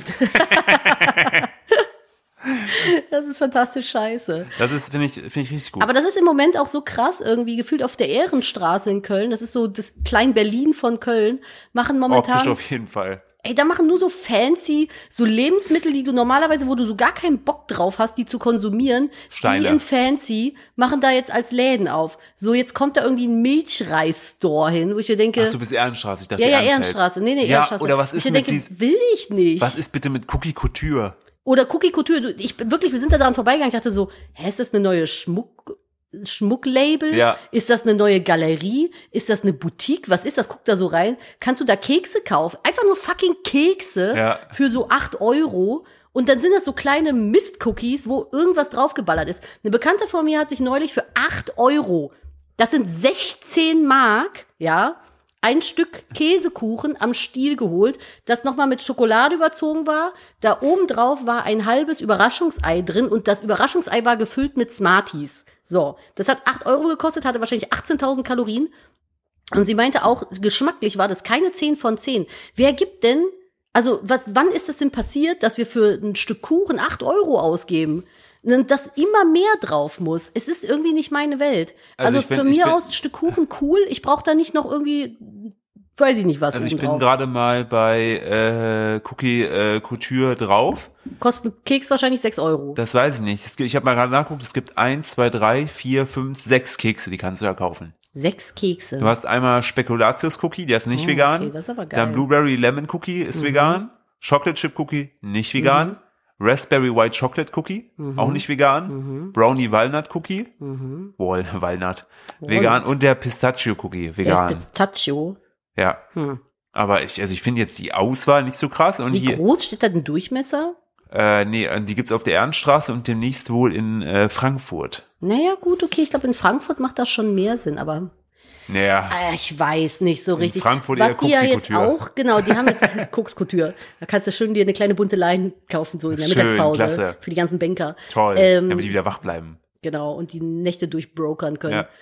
Das ist fantastisch scheiße. Das ist, finde ich, finde ich richtig gut. Aber das ist im Moment auch so krass, irgendwie gefühlt auf der Ehrenstraße in Köln. Das ist so das Klein-Berlin von Köln. Machen momentan. Optisch auf jeden Fall. Ey, da machen nur so fancy, so Lebensmittel, die du normalerweise, wo du so gar keinen Bock drauf hast, die zu konsumieren, Steine. Die in fancy, machen da jetzt als Läden auf. So, jetzt kommt da irgendwie ein Milchreis-Store hin, wo ich mir denke. Ach, du bist Ehrenstraße, ich dachte ja, ja, Ehrenfeld. Ehrenstraße. Nee, nee, ja, Ehrenstraße. Oder was ich ist mir mit denke, dies, will ich nicht. was ist bitte mit Cookie Couture? Oder Cookie Couture. Du, ich wirklich, wir sind da dran vorbeigegangen. Ich dachte so, hä, ist das eine neue Schmuck, Schmucklabel? Ja. Ist das eine neue Galerie? Ist das eine Boutique? Was ist das? Guck da so rein. Kannst du da Kekse kaufen? Einfach nur fucking Kekse Ja. für so acht Euro. Und dann sind das so kleine Mist-Cookies, wo irgendwas draufgeballert ist. Eine Bekannte von mir hat sich neulich für acht Euro, das sind sechzehn Mark, ja, ein Stück Käsekuchen am Stiel geholt, das nochmal mit Schokolade überzogen war. Da oben drauf war ein halbes Überraschungsei drin und das Überraschungsei war gefüllt mit Smarties. So, das hat acht Euro gekostet, hatte wahrscheinlich achtzehntausend Kalorien. Und sie meinte auch, geschmacklich war das keine zehn von zehn. Wer gibt denn, also was, wann ist das denn passiert, dass wir für ein Stück Kuchen acht Euro ausgeben? Und dass immer mehr drauf muss. Es ist irgendwie nicht meine Welt. Also Also, ich bin- für ich mir bin- aus ein Stück Kuchen cool. Ich brauche da nicht noch irgendwie, weiß ich nicht was. Also ich oben bin drauf. gerade mal bei äh, Cookie äh, Couture drauf. Kostet ein Keks wahrscheinlich sechs Euro. Das weiß ich nicht. Es gibt, ich habe mal gerade nachgeguckt, es gibt eins, zwei, drei, vier, fünf, sechs Kekse, die kannst du ja kaufen. Sechs Kekse. Du hast einmal Spekulatius-Cookie, der ist nicht Oh, vegan. okay, das ist aber geil. Dann Blueberry Lemon Cookie ist vegan. Chocolate Chip Cookie nicht vegan. Raspberry White Chocolate Cookie, auch nicht vegan. Brownie Walnut Cookie, Wall, Walnut, vegan. Und der Pistachio Cookie, Der vegan. ist Pistachio. Ja. Hm. Aber ich, also ich finde jetzt die Auswahl nicht so krass. Und Wie hier, groß steht da ein Durchmesser? äh, nee, die gibt's auf der Ehrenstraße und demnächst wohl in äh, Frankfurt. Naja, gut, okay. Ich glaube, in Frankfurt macht das schon mehr Sinn, aber Naja, äh, ich weiß nicht so richtig. Frankfurt Was eher die ja jetzt Koksikutur. auch, genau, die haben jetzt Kokskultur. Da kannst du schön dir eine kleine bunte Line kaufen, so in der Schön, Mittagspause. klasse. Für die ganzen Banker. toll, Ähm, damit die wieder wach bleiben. Genau, und die Nächte durchbrokern können. Ja.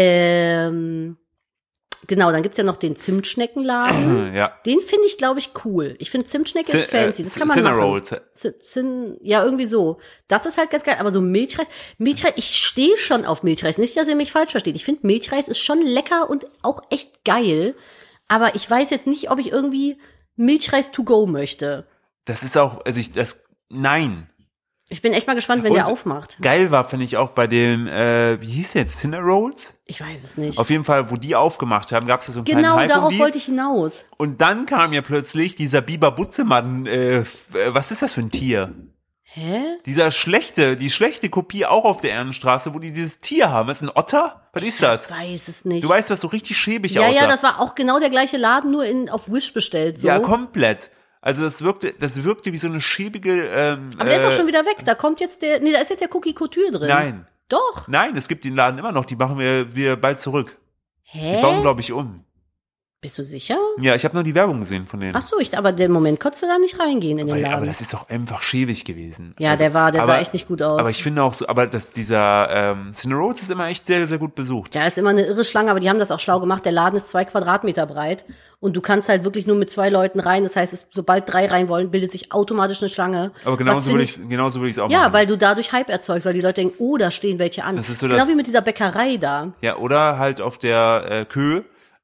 Ähm, genau, dann gibt's ja noch den Zimtschneckenladen. Ja. Den finde ich, glaube ich, cool. Ich finde Zimtschnecke ist Cin- fancy. äh, Das kann man Cinnamon machen. Rolls. Z- Zin, ja, irgendwie so. Das ist halt ganz geil. Aber so Milchreis, Milchreis, ich stehe schon auf Milchreis. Nicht, dass ihr mich falsch versteht. Ich finde Milchreis ist schon lecker und auch echt geil. Aber ich weiß jetzt nicht, ob ich irgendwie Milchreis to go möchte. Das ist auch, also ich, das, nein. Ich bin echt mal gespannt, wenn Und der aufmacht. Geil war, finde ich auch bei dem, äh, wie hieß der jetzt, Cinnamon Rolls? Ich weiß es nicht. Auf jeden Fall, wo die aufgemacht haben, gab es da so einen kleinen Genau, Hype um darauf die. wollte ich hinaus. Und dann kam ja plötzlich dieser Biber Butzemann, äh, f- äh, was ist das für ein Tier? Hä? Dieser schlechte, die schlechte Kopie auch auf der Ehrenstraße, wo die dieses Tier haben. Das ist ein Otter? Was ist das? Ich weiß es nicht. Du weißt, was so richtig schäbig ja, aussah. ja, das war auch genau der gleiche Laden, nur in, auf Wish bestellt. So. Ja, komplett. Also das wirkte, das wirkte wie so eine schäbige, ähm, Aber der ist äh, auch schon wieder weg. Da kommt jetzt der, nee, da ist jetzt der Cookie Couture drin. Nein. Doch. Nein, es gibt den Laden immer noch, die machen wir, wir bald zurück. Hä? Die bauen, glaube ich, um. Bist du sicher? Ja, ich habe nur die Werbung gesehen von denen. Ach so, ich, aber der Moment konntest du da nicht reingehen in den Weil, Laden. aber das ist doch einfach schäbig gewesen. ja, der war, der aber, sah echt nicht gut aus. Aber ich finde auch so, aber dass dieser ähm, Cinnamon Rolls ist immer echt sehr, sehr gut besucht. Da ist immer eine irre Schlange, aber die haben das auch schlau gemacht. Der Laden ist zwei Quadratmeter breit und du kannst halt wirklich nur mit zwei Leuten rein. Das heißt, es, sobald drei rein wollen, bildet sich automatisch eine Schlange. Aber Was genauso find würde ich, genauso würde ich es auch Ja, machen. weil du dadurch Hype erzeugst, weil die Leute denken, oh, da stehen welche an. Das ist so genau das- wie mit dieser Bäckerei da. Ja, oder halt auf der äh, Kö,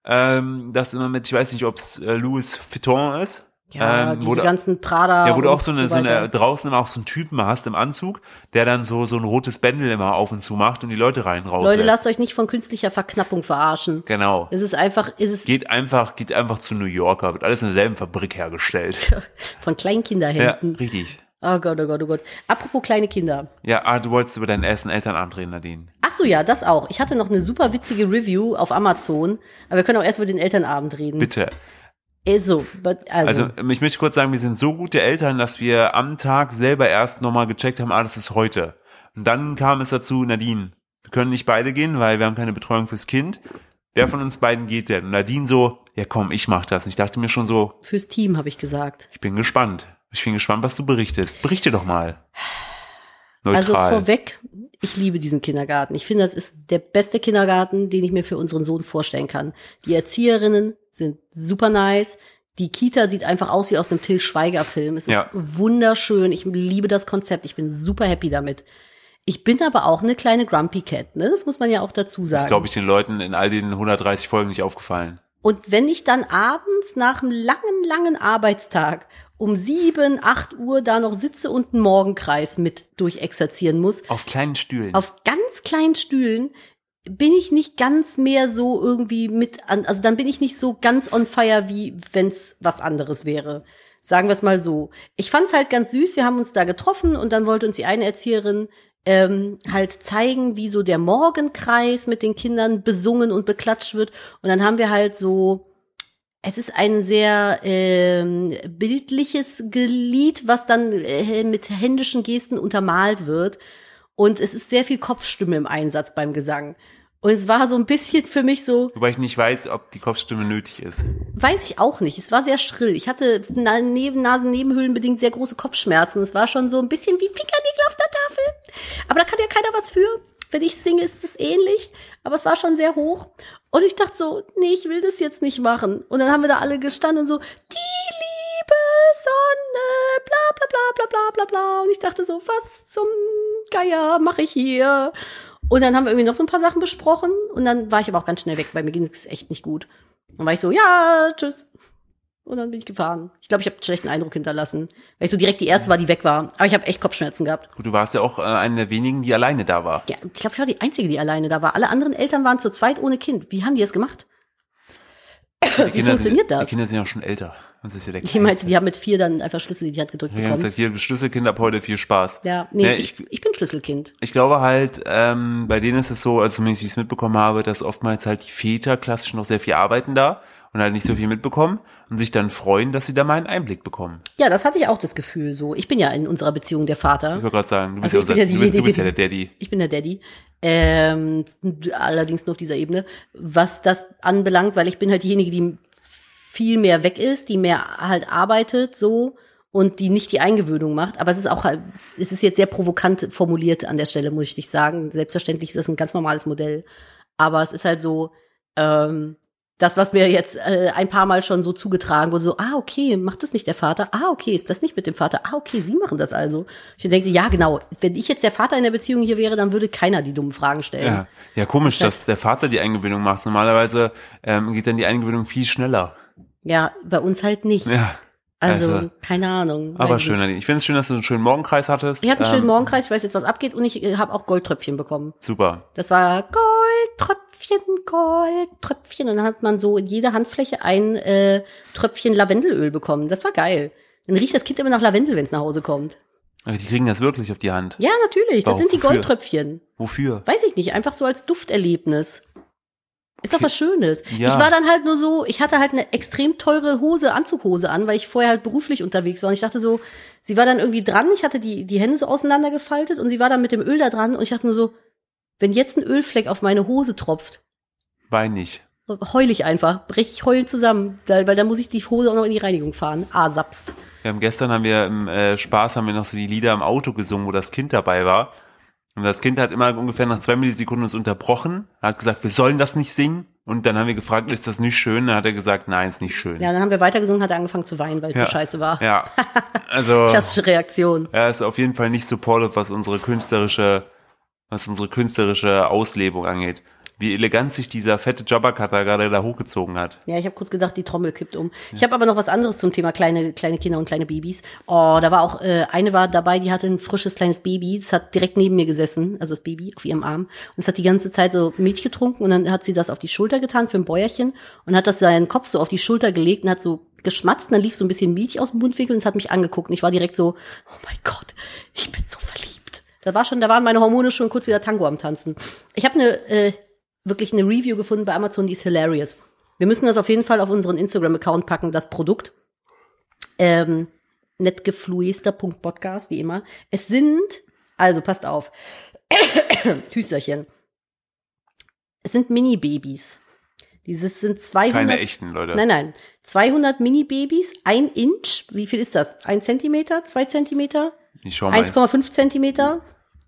ähm, das immer mit, ich weiß nicht, ob es äh, Louis Vuitton ist. Ja, ähm, diese wo du- ganzen Prada. Ja, wo du und auch so eine, so weiter. eine, draußen immer auch so einen Typen hast im Anzug, der dann so, so ein rotes Bändel immer auf und zu macht und die Leute rein raus Leute, lässt. lasst euch nicht von künstlicher Verknappung verarschen. Genau. Es ist einfach, es ist Geht einfach, geht einfach zu New Yorker, wird alles in derselben Fabrik hergestellt. von Ja, Kleinkinderhänden. richtig. Oh Gott, oh Gott, oh Gott. Apropos kleine Kinder. Ja, ah, du wolltest über deinen ersten Elternabend reden, Nadine. Ach so, ja, das auch. Ich hatte noch eine super witzige Review auf Amazon, aber wir können auch erst über den Elternabend reden. Bitte. Also, but, also, Also, ich möchte kurz sagen, wir sind so gute Eltern, dass wir am Tag selber erst nochmal gecheckt haben, ah, das ist heute. Und dann kam es dazu, Nadine, wir können nicht beide gehen, weil wir haben keine Betreuung fürs Kind. Wer von uns beiden geht denn? Und Nadine so, ja komm, ich mach das. Und ich dachte mir schon so, fürs Team habe ich gesagt. ich bin gespannt. Ich bin gespannt, was du berichtest. Berichte doch mal. Neutral. Also vorweg, ich liebe diesen Kindergarten. Ich finde, das ist der beste Kindergarten, den ich mir für unseren Sohn vorstellen kann. Die Erzieherinnen sind super nice. Die Kita sieht einfach aus wie aus einem Till Schweiger-Film. Es ist Ja. wunderschön. Ich liebe das Konzept. Ich bin super happy damit. Ich bin aber auch eine kleine Grumpy Cat, ne? Das muss man ja auch dazu Das sagen. ist, glaube ich, den Leuten in all den hundertdreißig Folgen nicht aufgefallen. Und wenn ich dann abends nach einem langen, langen Arbeitstag um sieben, acht Uhr da noch sitze und einen Morgenkreis mit durchexerzieren muss, Auf kleinen Stühlen. auf ganz kleinen Stühlen, bin ich nicht ganz mehr so irgendwie mit an, also dann bin ich nicht so ganz on fire, wie wenn's was anderes wäre. Sagen wir es mal so. Ich fand's halt ganz süß, wir haben uns da getroffen und dann wollte uns die eine Erzieherin ähm, halt zeigen, wie so der Morgenkreis mit den Kindern besungen und beklatscht wird. Und dann haben wir halt so, es ist ein sehr ähm, bildliches Lied, was dann äh, mit händischen Gesten untermalt wird. Und es ist sehr viel Kopfstimme im Einsatz beim Gesang. Und es war so ein bisschen für mich so, Wobei ich nicht weiß, ob die Kopfstimme nötig ist. weiß ich auch nicht. Es war sehr schrill. Ich hatte na- neben Nasennebenhöhlen bedingt sehr große Kopfschmerzen. Es war schon so ein bisschen wie Fingernägel auf der Tafel. Aber da kann ja keiner was für. Wenn ich singe, ist es ähnlich. Aber es war schon sehr hoch. Und ich dachte so, nee, ich will das jetzt nicht machen. Und dann haben wir da alle gestanden und so, die liebe Sonne, bla bla bla bla bla bla bla. Und ich dachte so, was zum Geier mache ich hier? Und dann haben wir irgendwie noch so ein paar Sachen besprochen. Und dann war ich aber auch ganz schnell weg, weil mir ging es echt nicht gut. Dann war ich so, ja, tschüss. Und dann bin ich gefahren. Ich glaube, ich habe einen schlechten Eindruck hinterlassen. Weil ich so direkt die erste war, die weg war. Aber ich habe echt Kopfschmerzen gehabt. Gut, du warst ja auch äh, eine der wenigen, die alleine da war. Ja, ich glaube, ich war die Einzige, die alleine da war. Alle anderen Eltern waren zu zweit ohne Kind. Wie haben die das gemacht? Die Wie Kinder funktioniert sind, das? Die Kinder sind ja auch schon älter. Das ist ja der Ich meinst, die haben mit vier dann einfach Schlüssel in die Hand gedrückt Ja, bekommen. gesagt, hier Schlüsselkind, ab heute viel Spaß. Ja, nee, Ne, ich, ich, ich bin Schlüsselkind. ich glaube halt, ähm, bei denen ist es so, also zumindest wie ich es mitbekommen habe, dass oftmals halt die Väter klassisch noch sehr viel arbeiten da und halt nicht so viel mitbekommen und sich dann freuen, dass sie da mal einen Einblick bekommen. Ja, das hatte ich auch das Gefühl so. Ich bin ja in unserer Beziehung der Vater. Ich wollte gerade sagen, du bist, Also ich ja, bin unser, ja du, bist, du bist ja diejenige, der Daddy. Ich bin der Daddy. Ähm, allerdings nur auf dieser Ebene. Was das anbelangt, weil ich bin halt diejenige, die viel mehr weg ist, die mehr halt arbeitet, so, und die nicht die Eingewöhnung macht. Aber es ist auch halt, es ist jetzt sehr provokant formuliert an der Stelle, muss ich dich sagen. Selbstverständlich ist das ein ganz normales Modell. Aber es ist halt so, ähm, das, was mir jetzt äh, ein paar Mal schon so zugetragen wurde, so, ah, okay, macht das nicht der Vater? Ah, okay, ist das nicht mit dem Vater? Ah, okay, sie machen das also. Ich denke, ja, genau, wenn ich jetzt der Vater in der Beziehung hier wäre, dann würde keiner die dummen Fragen stellen. Ja, ja komisch, dass der Vater die Eingewöhnung macht. Normalerweise ähm, geht dann die Eingewöhnung viel schneller. Ja, bei uns halt nicht. Ja. Also, also, keine Ahnung. Aber weiß schön, nicht. Nadine. Ich finde es schön, dass du einen schönen Morgenkreis hattest. Ich hatte einen schönen Ähm, Morgenkreis, ich weiß jetzt, was abgeht, und ich äh, habe auch Goldtröpfchen bekommen. Super. Das war Goldtröpfchen, Goldtröpfchen. Und dann hat man so in jeder Handfläche ein äh, Tröpfchen Lavendelöl bekommen. Das war geil. Dann riecht das Kind immer nach Lavendel, wenn es nach Hause kommt. Aber die kriegen das wirklich auf die Hand. Ja, natürlich. Das Warum? sind die Wofür? Goldtröpfchen. Wofür? Weiß ich nicht, einfach so als Dufterlebnis. Ist doch Okay. was Schönes. Ja. Ich war dann halt nur so, ich hatte halt eine extrem teure Hose, Anzughose an, weil ich vorher halt beruflich unterwegs war. Und ich dachte so, sie war dann irgendwie dran, ich hatte die, die Hände so auseinandergefaltet und sie war dann mit dem Öl da dran und ich dachte nur so, wenn jetzt ein Ölfleck auf meine Hose tropft, Wein nicht. heul ich einfach, brech ich heulend zusammen, weil, weil dann muss ich die Hose auch noch in die Reinigung fahren. Ah, sapst. Wir haben gestern haben wir im äh, Spaß haben wir noch so die Lieder im Auto gesungen, wo das Kind dabei war. Und das Kind hat immer ungefähr nach zwei Millisekunden uns unterbrochen, hat gesagt, wir sollen das nicht singen. Und dann haben wir gefragt, ist das nicht schön? Dann hat er gesagt, nein, ist nicht schön. Ja, dann haben wir weitergesungen, hat er angefangen zu weinen, weil es Ja. so scheiße war. Ja, also Klassische Reaktion. er ist auf jeden Fall nicht supportive, was unsere künstlerische, was unsere künstlerische Auslebung angeht. Wie elegant sich dieser fette Jabba-Cutter gerade da hochgezogen hat. Ja, ich habe kurz gedacht, die Trommel kippt um. Ich habe aber noch was anderes zum Thema kleine kleine Kinder und kleine Babys. Oh, da war auch, äh, eine war dabei, die hatte ein frisches kleines Baby. Das hat direkt neben mir gesessen, also das Baby auf ihrem Arm. Und es hat die ganze Zeit so Milch getrunken und dann hat sie das auf die Schulter getan für ein Bäuerchen und hat das seinen Kopf so auf die Schulter gelegt und hat so geschmatzt und dann lief so ein bisschen Milch aus dem Mundwinkel und es hat mich angeguckt. Und ich war direkt so, oh mein Gott, ich bin so verliebt. Da war schon, da waren meine Hormone schon kurz wieder Tango am Tanzen. Ich habe eine äh, wirklich eine Review gefunden bei Amazon, die ist hilarious. Wir müssen das auf jeden Fall auf unseren Instagram-Account packen, das Produkt. Ähm, netgefluester Punkt podcast, wie immer. Es sind, also passt auf, Hüsterchen. Es sind Mini-Babys. Dieses sind zweihundert. Keine echten, Leute. Nein, nein. zweihundert Mini-Babys, ein Inch. Wie viel ist das? Ein Zentimeter? Zwei Zentimeter? Ich schau mal. eins Komma fünf Zentimeter?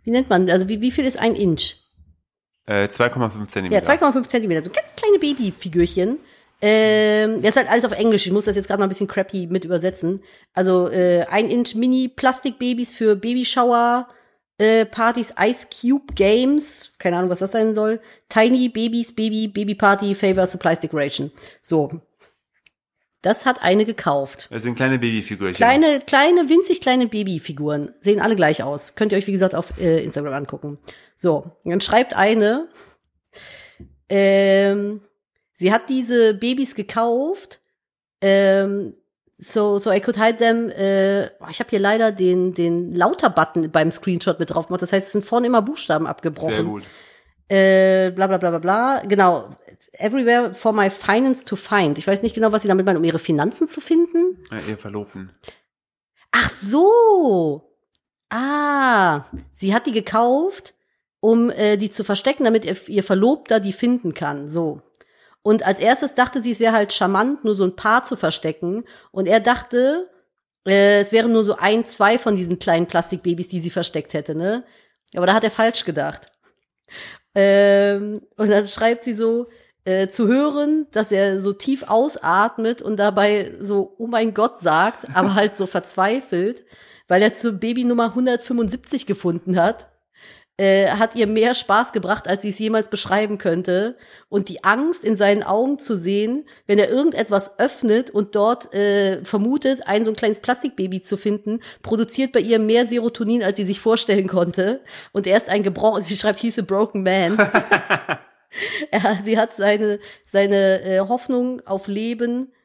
Wie nennt man, also wie, wie viel ist ein Inch? Äh, zwei Komma fünf Zentimeter. Ja, zwei Komma fünf Zentimeter, so ganz kleine Babyfigürchen. Ähm, das ist halt alles auf Englisch, ich muss das jetzt gerade mal ein bisschen crappy mit übersetzen. Also äh, ein Inch Mini-Plastikbabys für Babyshower, äh, Partys, Ice Cube Games, keine Ahnung, was das sein soll. Tiny Babies, Baby, Baby Party, Favor, Supplies Decoration. So. Das hat eine gekauft. Das sind kleine Babyfigürchen. Kleine, kleine, winzig kleine Babyfiguren. Sehen alle gleich aus. Könnt ihr euch, wie gesagt, auf äh, Instagram angucken. So, und dann schreibt eine, ähm, sie hat diese Babys gekauft, ähm, so, so I could hide them, äh, ich habe hier leider den, den Lauter-Button beim Screenshot mit drauf gemacht. Das heißt, es sind vorne immer Buchstaben abgebrochen. Sehr gut. Äh, bla, bla, bla, bla, bla. Genau. Everywhere for my finance to find. Ich weiß nicht genau, was sie damit meint, um ihre Finanzen zu finden. Ja, ihr Verlobten. Ach so. Ah, sie hat die gekauft, um äh, die zu verstecken, damit ihr, ihr Verlobter die finden kann. So. Und als erstes dachte sie, es wäre halt charmant, nur so ein Paar zu verstecken. Und er dachte, äh, es wären nur so ein, zwei von diesen kleinen Plastikbabys, die sie versteckt hätte, ne? Aber da hat er falsch gedacht. Ähm, und dann schreibt sie so, äh, zu hören, dass er so tief ausatmet und dabei so, oh mein Gott sagt, aber halt so verzweifelt, weil er zu Baby Nummer hundertfünfundsiebzig gefunden hat. Äh, hat ihr mehr Spaß gebracht, als sie es jemals beschreiben könnte. Und die Angst in seinen Augen zu sehen, wenn er irgendetwas öffnet und dort äh, vermutet, ein so ein kleines Plastikbaby zu finden, produziert bei ihr mehr Serotonin, als sie sich vorstellen konnte. Und er ist ein gebrochen, sie schreibt, he's a broken man. er, sie hat seine, seine äh, Hoffnung auf Leben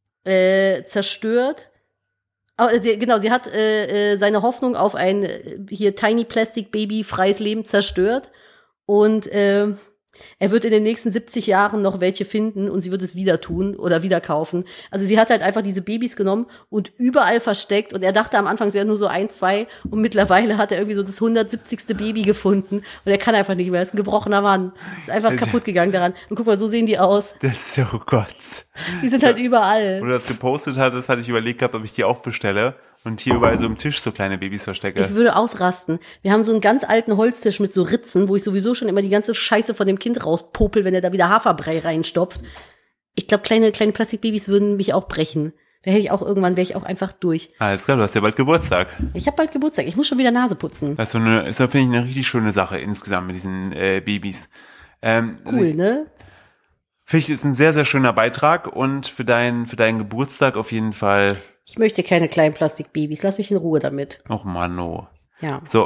äh, zerstört. Oh, sie, genau, sie hat äh, seine Hoffnung auf ein äh, hier Tiny Plastic Baby freies Leben zerstört und äh, er wird in den nächsten siebzig Jahren noch welche finden und sie wird es wieder tun oder wieder kaufen. Also sie hat halt einfach diese Babys genommen und überall versteckt und er dachte am Anfang, es wären nur so ein, zwei und mittlerweile hat er irgendwie so das hundertsiebzigste Baby gefunden und er kann einfach nicht mehr, er ist ein gebrochener Mann. Ist einfach kaputt gegangen daran. Und guck mal, so sehen die aus. Das ist ja, oh Gott. Die sind halt überall. Wo du das gepostet hattest, hatte ich überlegt gehabt, ob ich die auch bestelle und hier überall so im Tisch so kleine Babys verstecke. Ich würde ausrasten. Wir haben so einen ganz alten Holztisch mit so Ritzen, wo ich sowieso schon immer die ganze Scheiße von dem Kind rauspopel, wenn er da wieder Haferbrei reinstopft. Ich glaube, kleine kleine Plastikbabys würden mich auch brechen. Da hätte ich auch irgendwann, wäre ich auch einfach durch. Alles klar, du hast ja bald Geburtstag. Ich habe bald Geburtstag. Ich muss schon wieder Nase putzen. Das ist so eine, ist so, finde ich, eine richtig schöne Sache insgesamt mit diesen äh, Babys. Ähm, cool, ich, ne? Finde ich, ist ein sehr, sehr schöner Beitrag und für deinen, für deinen Geburtstag auf jeden Fall. Ich möchte keine kleinen Plastikbabys. Lass mich in Ruhe damit. Och Mann, oh. Ja. So,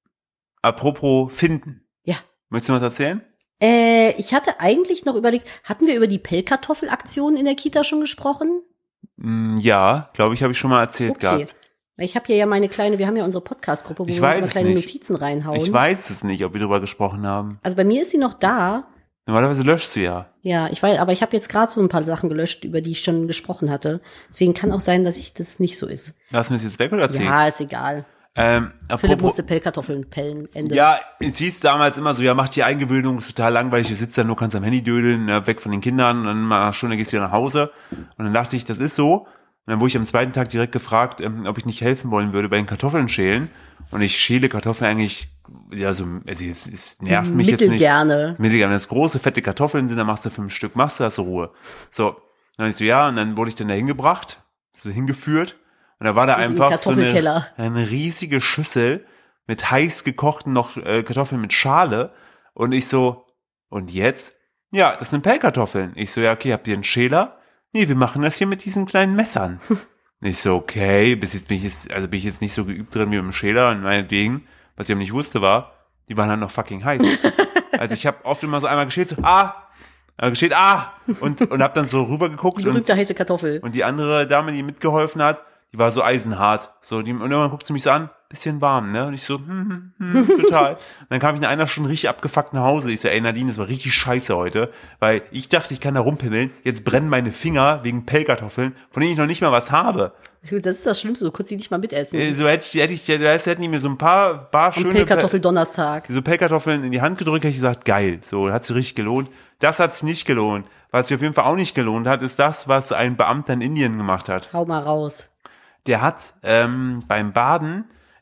apropos finden. Ja. Möchtest du was erzählen? Äh, ich hatte eigentlich noch überlegt, hatten wir über die Pellkartoffelaktion in der Kita schon gesprochen? Mm, ja, glaube ich, habe ich schon mal erzählt Okay. gehabt. Ich habe hier ja meine kleine, wir haben ja unsere Podcast-Gruppe, wo Ich wir weiß uns immer es kleine nicht. Notizen reinhauen. Ich weiß es nicht, ob wir darüber gesprochen haben. Also bei mir ist sie noch da. Normalerweise löschst du ja. Ja, ich weiß, aber ich habe jetzt gerade so ein paar Sachen gelöscht, über die ich schon gesprochen hatte. Deswegen kann auch sein, dass ich das nicht so ist. Lassen wir es jetzt weg oder erzählst? Ja, ist egal. Ähm, Philipp apropos- musste Pellkartoffeln pellen. Ende. Ja, es hieß damals immer so, ja, mach die Eingewöhnung, ist total langweilig, du sitzt da nur, kannst am Handy dödeln, ne, weg von den Kindern, und dann mal nach einer Stunde gehst du wieder nach Hause. Und dann dachte ich, das ist so. Und dann wurde ich am zweiten Tag direkt gefragt, ähm, ob ich nicht helfen wollen würde bei den Kartoffeln schälen. Und ich schäle Kartoffeln eigentlich, ja, so, also es, es nervt mich jetzt nicht. Mittelgerne. Mittelgerne. Wenn das große, fette Kartoffeln sind, dann machst du fünf Stück, machst du, hast du Ruhe. So. Dann ich so, ja, und dann wurde ich dann da hingebracht, so hingeführt. Und da war da In den einfach so eine, Kartoffelkeller. eine riesige Schüssel mit heiß gekochten noch äh, Kartoffeln mit Schale. Und ich so, und jetzt? Ja, das sind Pellkartoffeln. Ich so, ja, okay, habt ihr einen Schäler? Nee, wir machen das hier mit diesen kleinen Messern. Und ich so, okay, bis jetzt bin ich jetzt, also bin ich jetzt nicht so geübt drin wie mit dem Schäler. Und meinetwegen, was ich aber nicht wusste war, die waren halt noch fucking heiß. Also ich habe oft immer so einmal geschält, so, ah, äh, geschält, ah, und, und hab dann so rübergeguckt. Die und, berühmte heiße Kartoffel. und die andere Dame, die mitgeholfen hat, die war so eisenhart. So, die, und irgendwann guckt sie mich so an, bisschen warm, ne? Und ich so, hm, hm, hm, total. Und dann kam ich in einer Stunde richtig abgefuckt nach Hause. Ich so, ey Nadine, das war richtig scheiße heute, weil ich dachte, ich kann da rumpimmeln. Jetzt brennen meine Finger wegen Pellkartoffeln, von denen ich noch nicht mal was habe. Das ist das Schlimmste, du konntest die nicht mal mitessen. Äh, So hätte ich, hätte ich, da hätten die mir so ein paar, paar Am schöne Pellkartoffel-Donnerstag. so Pellkartoffeln in die Hand gedrückt, hätte ich gesagt, geil. So, hat sich richtig gelohnt. Das hat sich nicht gelohnt. Was sich auf jeden Fall auch nicht gelohnt hat, ist das, was ein Beamter in Indien gemacht hat. Hau mal raus. Der hat ähm, beim Baden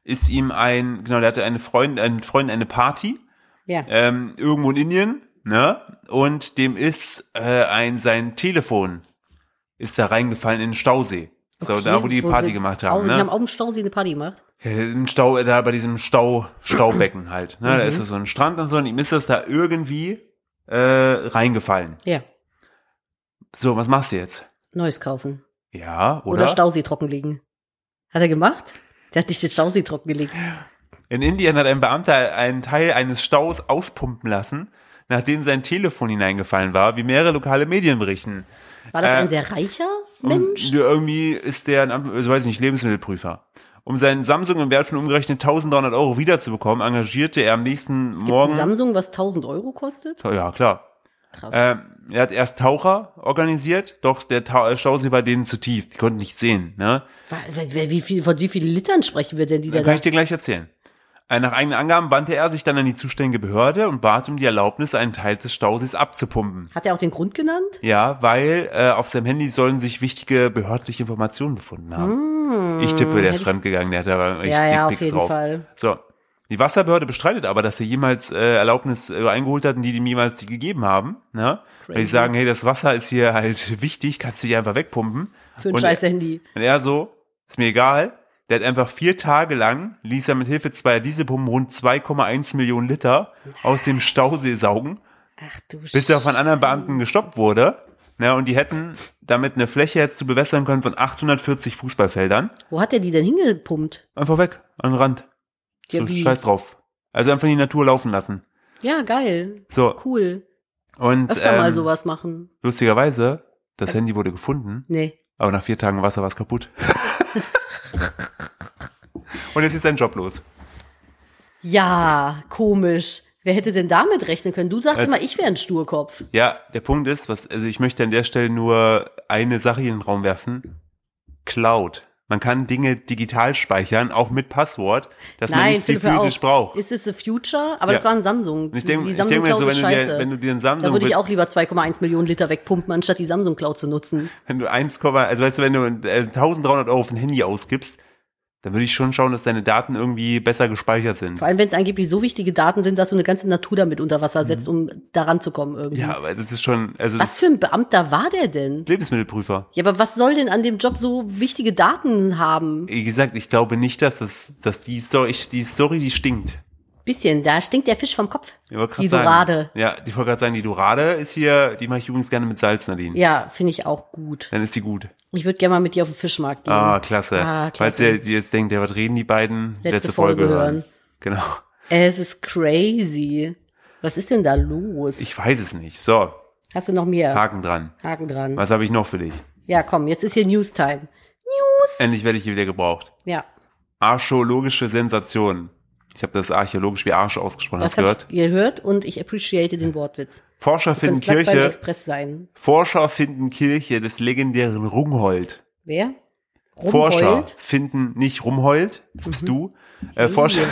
ist ihm ein, genau, der hatte eine Freundin, eine Freundin, eine Party, Ja. ähm, irgendwo in Indien, ne? Und dem ist äh, ein sein Telefon ist da reingefallen in den Stausee. So, Okay, da wo die Party wir- gemacht Auch, haben, die ne? haben auch im Stausee eine Party gemacht. Ja, im Stau, da bei diesem Stau, Staubecken halt, ne? Da ist so ein Strand und so, und ihm ist das da irgendwie äh, reingefallen. Ja. So, was machst du jetzt? Neues kaufen. Ja, Oder, oder? Stausee trockenlegen. Hat er gemacht? Der hat nicht den Stausee trockengelegt. In Indien hat ein Beamter einen Teil eines Staus auspumpen lassen, nachdem sein Telefon hineingefallen war, wie mehrere lokale Medien berichten. War das Äh, ein sehr reicher Um, Mensch? irgendwie ist der, ein, Am- also weiß ich nicht, Lebensmittelprüfer. Um seinen Samsung im Wert von umgerechnet eintausenddreihundert Euro wiederzubekommen, engagierte er am nächsten Es gibt Morgen. ein Samsung, was tausend Euro kostet? Ja, klar. Krass. Ähm, er hat erst Taucher organisiert, doch der Ta- Stausee war denen zu tief. Die konnten nicht sehen. Ne? Wa- wa- Wie viel, von wie vielen Litern sprechen wir denn, die Das da kann ich dir gleich erzählen. Äh, Nach eigenen Angaben wandte er sich dann an die zuständige Behörde und bat um die Erlaubnis, einen Teil des Stausees abzupumpen. Hat er auch den Grund genannt? Ja, weil äh, auf seinem Handy sollen sich wichtige behördliche Informationen befunden haben. ich tippe, der ist hätte ich- fremdgegangen, der hat da echt Ja, ja, auf Dickpics jeden drauf. Fall. So. Die Wasserbehörde bestreitet aber, dass sie jemals äh, Erlaubnis äh, eingeholt hatten, die dem jemals die gegeben haben. Ne? Weil die Crazy. sagen, hey, das Wasser ist hier halt wichtig, kannst du die einfach wegpumpen. Für ein Und scheiß Handy. Und er so, ist mir egal, der hat einfach vier Tage lang, ließ er mit Hilfe zweier Dieselpumpen rund zwei Komma eins Millionen Liter aus dem Stausee saugen, Ach du bis er von anderen Beamten gestoppt wurde. Ja, und die hätten damit eine Fläche jetzt zu bewässern können von achthundertvierzig Fußballfeldern. Wo hat er die denn hingepumpt? Einfach weg, an den Rand. Ja, So, wie? scheiß drauf. Also einfach in die Natur laufen lassen. Ja, geil. So, Cool. und Öfter mal ähm, sowas machen. lustigerweise, das Handy wurde gefunden, Nee. aber nach vier Tagen Wasser war es kaputt. Und jetzt ist sein Job los. Ja, komisch. Wer hätte denn damit rechnen können? Du sagst Also- immer, ich wäre ein Sturkopf. Ja, der Punkt ist, was, also ich möchte an der Stelle nur eine Sache in den Raum werfen. Cloud. Man kann Dinge digital speichern, auch mit Passwort, dass man Nein, nicht die Philipp, hör physisch auf. braucht. Ist es the future? Aber Ja. das war ein Samsung. Und ich denke die ich denk mir so, Samsung-Cloud wenn ist du, dir, scheiße. wenn du dir einen Da Samsung, würde ich mit- auch lieber zwei Komma eins Millionen Liter wegpumpen, anstatt die Samsung-Cloud zu nutzen. wenn du eins, also weißt du, wenn du äh, eintausenddreihundert Euro für ein Handy ausgibst, dann würde ich schon schauen, dass deine Daten irgendwie besser gespeichert sind. Vor allem, wenn es angeblich so wichtige Daten sind, dass du eine ganze Natur damit unter Wasser setzt, um daran zu kommen irgendwie. Mhm. Ja, aber das ist schon, also Was für ein Beamter war der denn? Lebensmittelprüfer. Ja, aber was soll denn an dem Job so wichtige Daten haben? Wie gesagt, ich glaube nicht, dass das, dass die Story, die Story, die stinkt. Bisschen, da stinkt der Fisch vom Kopf. Ich wollte grad Die sagen. Dorade. Ja, ich wollte gerade sagen, die Dorade ist hier, die mache ich übrigens gerne mit Salz, Nadine. Ja, finde ich auch gut. Dann ist die gut. Ich würde gerne mal mit dir auf den Fischmarkt gehen. Ah, klasse. Ah, klasse. Falls ihr die jetzt denkt, ja, was reden die beiden? Letzte Folge hören. Genau. Es ist crazy. Was ist denn da los? Ich weiß es nicht. So, Hast du noch mehr? Haken dran. Haken dran. Was habe ich noch für dich? Ja, komm, jetzt ist hier News-Time. News! Endlich werde ich hier wieder gebraucht. Ja, Archäologische Sensation. Ich habe das archäologisch wie Arsch ausgesprochen. das Hast du habt gehört? ihr gehört und ich appreciate den Wortwitz. Forscher Du finden kannst glatt beim Kirche, Express sein. Forscher finden Kirche des legendären Rungholt. Wer? Forscher Rumheult? finden nicht Rumheult, das bist du. Äh, Hey. Forscher,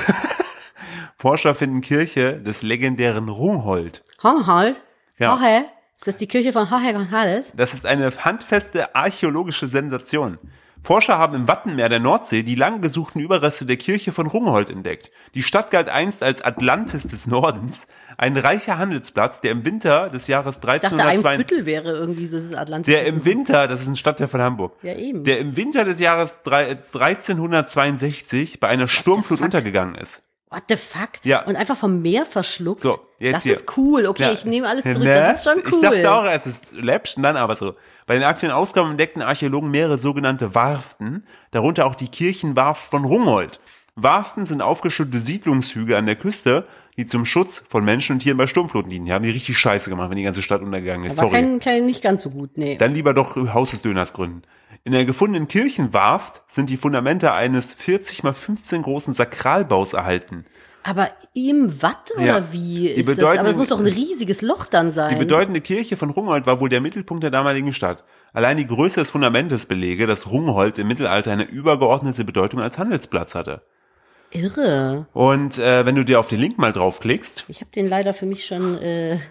Forscher finden Kirche des legendären Rungholt. Hongholt? Ja. Hohe? Ist das die Kirche von Hohe Gonzales? Das ist eine handfeste archäologische Sensation. Forscher haben im Wattenmeer der Nordsee die lang gesuchten Überreste der Kirche von Rungholt entdeckt. Die Stadt galt einst als Atlantis des Nordens, ein reicher Handelsplatz, der im Winter des Jahres Ich dachte, dreizehnhundertzwei, Eimsbüttel wäre irgendwie so das Atlantis. der im Winter, das ist ein Stadtteil von Hamburg, Ja, eben. der im Winter des Jahres drei- dreizehnhundertzweiundsechzig bei einer Sturmflut untergegangen ist. What the fuck? Ja. Und einfach vom Meer verschluckt? So, jetzt Das hier. ist cool. Okay, Ja. ich nehme alles zurück. Ne? Das ist schon cool. Ich dachte auch, es ist läppsch, und dann aber so. Bei den aktuellen Ausgaben entdeckten Archäologen mehrere sogenannte Warften, darunter auch die Kirchenwarft von Rungholt. Warften sind aufgeschüttete Siedlungshügel an der Küste, die zum Schutz von Menschen und Tieren bei Sturmfluten dienen. Die haben die richtig scheiße gemacht, wenn die ganze Stadt untergegangen ist. Aber Sorry. kein, kein, nicht ganz so gut, nee. Dann lieber doch Haus des Döners gründen. In der gefundenen Kirchenwarft sind die Fundamente eines vierzig mal fünfzehn großen Sakralbaus erhalten. Aber im Watt oder Ja. wie Die ist das? bedeuten- Aber es muss doch ein riesiges Loch dann sein. Die bedeutende Kirche von Rungholt war wohl der Mittelpunkt der damaligen Stadt. Allein die Größe des Fundamentes belege, dass Rungholt im Mittelalter eine übergeordnete Bedeutung als Handelsplatz hatte. Irre. Und äh, wenn du dir auf den Link mal draufklickst, Ich habe den leider für mich schon äh,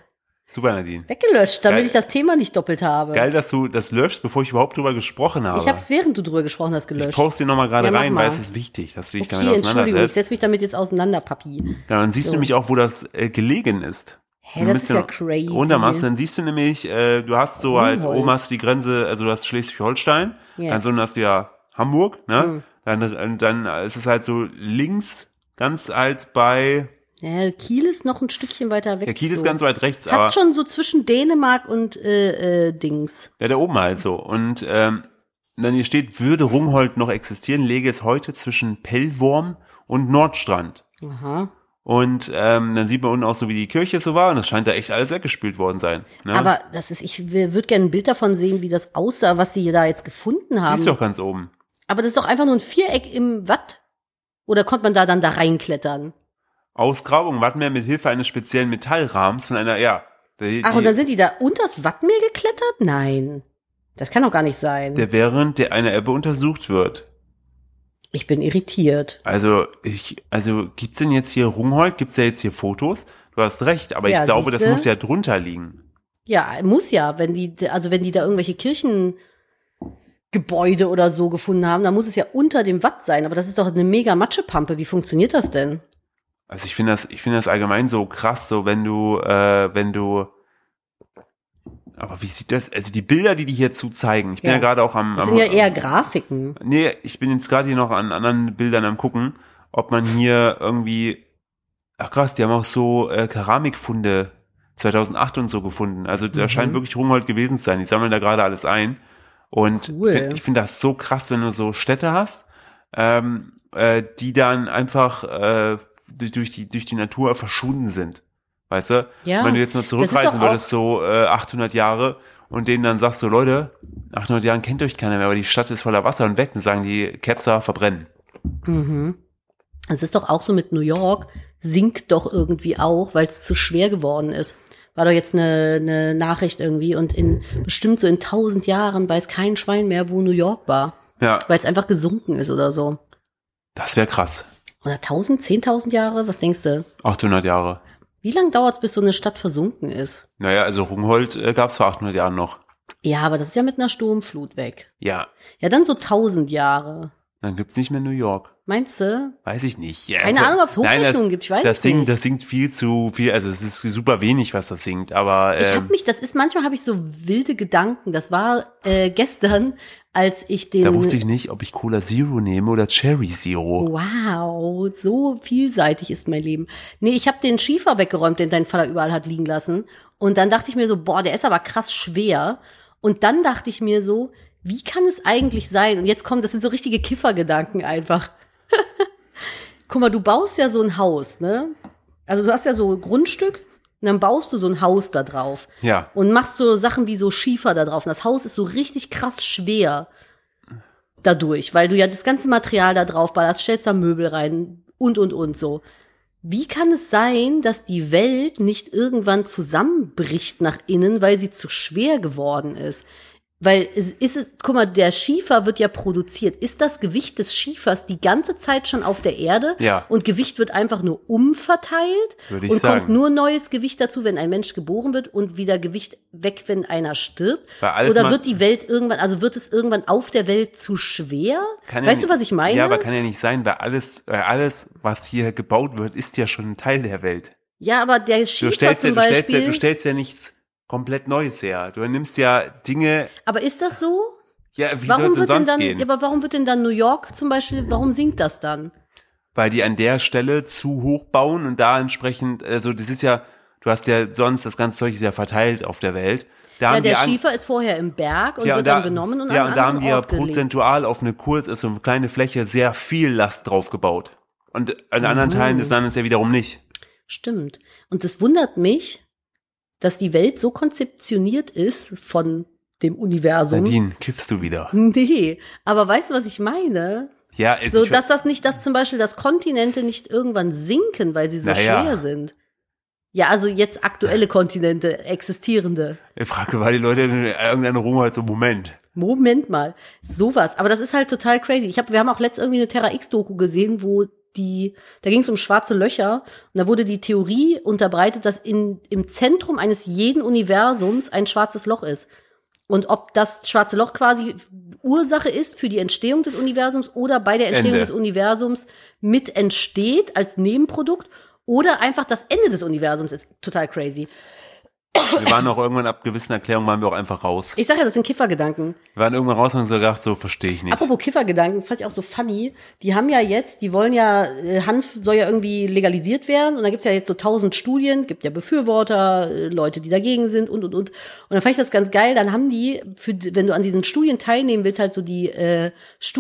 Super, Nadine. Weggelöscht, damit Geil. ich das Thema nicht doppelt habe. Geil, dass du das löschst, bevor ich überhaupt drüber gesprochen habe. Ich habe es, während du drüber gesprochen hast, gelöscht. Ich poste dir nochmal gerade Ja, mach rein, mal. weil es ist wichtig, dass du dich Okay, damit Entschuldigung, ich auseinandersetzt. setze mich damit jetzt auseinander, Papi. Ja, dann siehst So. du nämlich auch, wo das äh, gelegen ist. Hä, das ist ja crazy. Runtermachst, dann siehst du nämlich, äh, du hast so halt, Rungholt. oben hast du die Grenze, also du hast Schleswig-Holstein, Yes. ganz unten hast du ja Hamburg, ne? Mhm. Dann, dann ist es halt so links, ganz halt bei, Ja, Kiel ist noch ein Stückchen weiter weg. der Kiel so. ist ganz weit rechts, Fast aber schon so zwischen Dänemark und äh, äh, Dings. ja, da oben halt so. Und ähm, dann hier steht, würde Rungholt noch existieren, läge es heute zwischen Pellworm und Nordstrand. Aha. Und ähm, dann sieht man unten auch so, wie die Kirche so war, und das scheint da echt alles weggespült worden sein. Ne? Aber das ist, ich würde gerne ein Bild davon sehen, wie das aussah, was die da jetzt gefunden haben. Siehst du doch ganz oben. Aber das ist doch einfach nur ein Viereck im Watt. Oder konnte man da dann da reinklettern? Ausgrabung Wattmeer mit Hilfe eines speziellen Metallrahmens von einer, ja. Die, Ach, die, und dann sind die da unters Wattmeer geklettert? Nein. Das kann doch gar nicht sein. der während der eine Ebbe untersucht wird. Ich bin irritiert. Also, ich, also gibt's denn jetzt hier Rungholt? Gibt's ja jetzt hier Fotos? Du hast recht, aber Ja, ich glaube, das siehste? muss ja drunter liegen. Ja, muss ja, wenn die, also wenn die da irgendwelche Kirchengebäude oder so gefunden haben, dann muss es ja unter dem Watt sein. Aber das ist doch eine mega Matschepampe. Wie funktioniert das denn? Also ich finde das, ich finde das allgemein so krass, so wenn du, äh, wenn du, aber wie sieht das, also die Bilder, die die hierzu zeigen, ich bin Ja. ja, gerade auch am, Das am sind ja eher Grafiken. nee, ich bin jetzt gerade hier noch an anderen Bildern am gucken, ob man hier irgendwie, ach krass, die haben auch so äh, Keramikfunde zweitausendacht und so gefunden, also da Mhm. scheint wirklich Rungholt gewesen zu sein, die sammeln da gerade alles ein und Cool. find, ich finde das so krass, wenn du so Städte hast, ähm, äh, die dann einfach äh, durch, durch die durch die Natur verschwunden sind, weißt du? Ja, Wenn du jetzt mal das ist zurückreisen doch auch- würdest, so äh, achthundert Jahre und denen dann sagst du, Leute, achthundert Jahren kennt euch keiner mehr, aber die Stadt ist voller Wasser und weg, dann sagen die Ketzer verbrennen. Mhm. Es ist doch auch so mit New York, sinkt doch irgendwie auch, weil es zu schwer geworden ist. War doch jetzt eine, eine Nachricht irgendwie und in bestimmt so in tausend Jahren weiß kein Schwein mehr, wo New York war, Ja, weil es einfach gesunken ist oder so. das wäre krass. Oder tausend, zehntausend Jahre? Was denkst du? achthundert Jahre. Wie lange dauert es, bis so eine Stadt versunken ist? Naja, also Rungholt äh, gab es vor achthundert Jahren noch. Ja, aber das ist ja mit einer Sturmflut weg. Ja, Ja, dann so tausend Jahre. dann gibt's nicht mehr New York. Meinst du? Weiß ich nicht. Ja, Keine also- Ahnung, ob es Nein, Hochrechnungen gibt. Ich weiß das es singt, nicht. das singt viel zu viel, also es ist super wenig, was das singt, aber Ich ähm, habe mich, das ist manchmal habe ich so wilde Gedanken. Das war äh, gestern, als ich den. da wusste ich nicht, ob ich Cola Zero nehme oder Cherry Zero. Wow, so vielseitig ist mein Leben. Nee, ich habe den Schiefer weggeräumt, den dein Vater überall hat liegen lassen. Und dann dachte ich mir so, boah, der ist aber krass schwer. Und dann dachte ich mir so, wie kann es eigentlich sein? Und jetzt kommt, das sind so richtige Kiffergedanken einfach. Guck mal, du baust ja so ein Haus, ne? Also du hast ja so ein Grundstück und dann baust du so ein Haus da drauf. Ja. Und machst so Sachen wie so Schiefer da drauf. Und das Haus ist so richtig krass schwer dadurch, weil du ja das ganze Material da drauf ballerst, stellst da Möbel rein und, und, und so. Wie kann es sein, dass die Welt nicht irgendwann zusammenbricht nach innen, weil sie zu schwer geworden ist? Weil es ist es, guck mal, der Schiefer wird ja produziert. Ist das Gewicht des Schiefers die ganze Zeit schon auf der Erde? Ja. Und Gewicht wird einfach nur umverteilt? Würde ich und sagen. kommt nur neues Gewicht dazu, wenn ein Mensch geboren wird und wieder Gewicht weg, wenn einer stirbt? Weil alles Oder mal- wird die Welt irgendwann, also wird es irgendwann auf der Welt zu schwer? Kann ja Weißt du, nicht- was ich meine? Ja, aber kann ja nicht sein, weil alles, weil alles, was hier gebaut wird, ist ja schon ein Teil der Welt. Ja, aber der Du Schiefer stellst, ja, zum du, stellst Beispiel. ja, du stellst ja nichts komplett Neues her. Du nimmst ja Dinge, aber ist das so? ja, wie soll Warum es denn wird denn sonst dann, gehen? ja, aber warum wird denn dann New York zum Beispiel, warum sinkt das dann? Weil die an der Stelle zu hoch bauen und da entsprechend, also das ist ja, du hast ja sonst, das ganze Zeug ist ja verteilt auf der Welt. Da Ja, haben der die an- Schiefer ist vorher im Berg und ja, wird da, dann genommen und ja, an und da einen haben die ja Ort gelegt. prozentual auf eine kurz, ist so eine kleine Fläche sehr viel Last drauf gebaut. Und an anderen Mhm. Teilen des Landes ja wiederum nicht. Stimmt. Und es wundert mich, dass die Welt so konzeptioniert ist von dem Universum. Nadine, kiffst du wieder? Nee, aber weißt du, was ich meine? Ja, es So, ich, dass das nicht, dass zum Beispiel, dass Kontinente nicht irgendwann sinken, weil sie so Naja. schwer sind. Ja, also jetzt aktuelle Kontinente, existierende. ich frage mal die Leute in irgendeiner Ruhe halt so, Moment. Moment mal, sowas. Aber das ist halt total crazy. Ich hab, wir haben auch letztens irgendwie eine Terra X-Doku gesehen, wo die, da ging es um schwarze Löcher und da wurde die Theorie unterbreitet, dass in, im Zentrum eines jeden Universums ein schwarzes Loch ist. Und ob das schwarze Loch quasi Ursache ist für die Entstehung des Universums oder bei der Entstehung Ende. des Universums mit entsteht als Nebenprodukt oder einfach das Ende des Universums ist total crazy. Wir waren auch irgendwann ab gewissen Erklärungen waren wir auch einfach raus. Ich sag ja, das sind Kiffergedanken. Wir waren irgendwann raus und haben so gedacht, so verstehe ich nicht. Apropos Kiffergedanken, das fand ich auch so funny. Die haben ja jetzt, die wollen ja, äh, Hanf soll ja irgendwie legalisiert werden und da gibt's ja jetzt so tausend Studien, gibt ja Befürworter, äh, Leute, die dagegen sind und, und, und. Und dann fand ich das ganz geil, dann haben die, für, wenn du an diesen Studien teilnehmen willst, halt so die äh,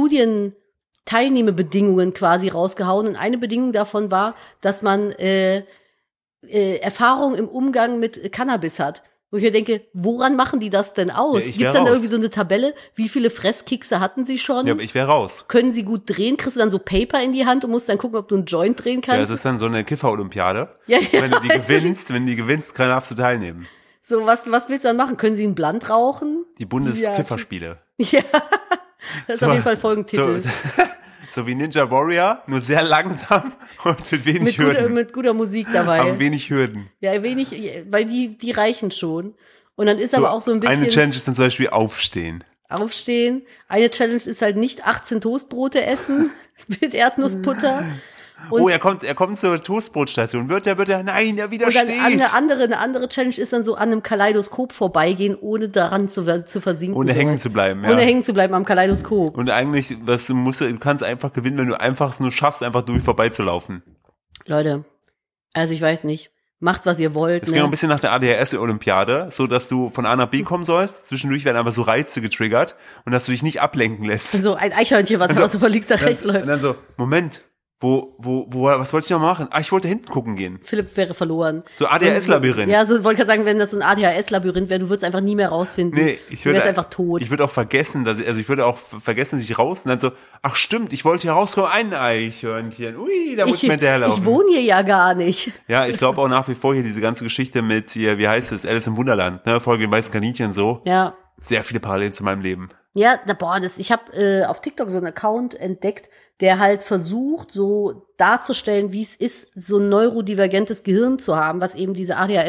Studienteilnehmebedingungen quasi rausgehauen und eine Bedingung davon war, dass man äh, äh, Erfahrung im Umgang mit Cannabis hat. Wo ich mir denke, woran machen die das denn aus? Ja, ich wär Gibt's dann da raus. irgendwie so eine Tabelle? Wie viele Fresskickse hatten sie schon? Ja, aber ich wäre raus. Können sie gut drehen? Kriegst du dann so Paper in die Hand und musst dann gucken, ob du einen Joint drehen Ja, kannst? es ist dann so eine Kiffer-Olympiade. Ja, ja, wenn du die weißt du, gewinnst, wenn du die gewinnst, kann darfst du teilnehmen. So, was, was willst du dann machen? Können sie einen Blunt rauchen? Die Bundeskifferspiele. Ja, das ist So, auf jeden Fall Folgentitel. So, so wie Ninja Warrior, nur sehr langsam und mit wenig mit, guter, Hürden. mit guter Musik dabei. Aber wenig Hürden. Ja, wenig, weil die, die reichen schon. Und dann ist So, aber auch so ein bisschen eine Challenge ist dann zum Beispiel aufstehen. aufstehen. Eine Challenge ist halt nicht achtzehn Toastbrote essen mit Erdnussbutter. Und, oh, er kommt, er kommt zur Toastbrotstation. Wird er, wird er, nein, er und dann widersteht. eine andere, eine andere Challenge ist dann so an einem Kaleidoskop vorbeigehen, ohne daran zu, zu versinken. Ohne so. hängen zu bleiben, ja. Ohne hängen zu bleiben am Kaleidoskop. Und eigentlich, was du musst, du kannst einfach gewinnen, wenn du einfach es nur schaffst, einfach durch vorbeizulaufen. Leute, also ich weiß nicht. Macht, was ihr wollt. Es ne? ging auch ein bisschen nach der A D H S-Olympiade, so dass du von A nach B kommen sollst. Zwischendurch werden einfach so Reize getriggert und dass du dich nicht ablenken lässt. So ein Eichhörnchen, was Also, also, von links nach rechts Und läuft. dann so, Moment, wo, wo, wo, was wollte ich noch machen? Ah, ich wollte hinten gucken gehen. Philipp wäre verloren. So A D H S-Labyrinth. Ja, so wollte ich gerade sagen, wenn das so ein A D H S-Labyrinth wäre, du würdest einfach nie mehr rausfinden. Nee, ich du würde wärst einfach tot. Ich würde auch vergessen, dass ich, also ich würde auch vergessen, dass ich raus und dann so, ach stimmt, ich wollte hier rauskommen, ein Eichhörnchen. Ui, da muss ich, ich, mir hinterherlaufen. ich wohne hier ja gar nicht. Ja, ich glaube auch nach wie vor hier diese ganze Geschichte mit hier, wie heißt es, Alice im Wunderland, ne, Folge im weißen Kaninchen so. Ja. Sehr viele Parallelen zu meinem Leben. Ja, na, boah, das, ich habe äh, auf TikTok so einen Account entdeckt, der halt versucht, so darzustellen, wie es ist, so ein neurodivergentes Gehirn zu haben, was eben diese A D H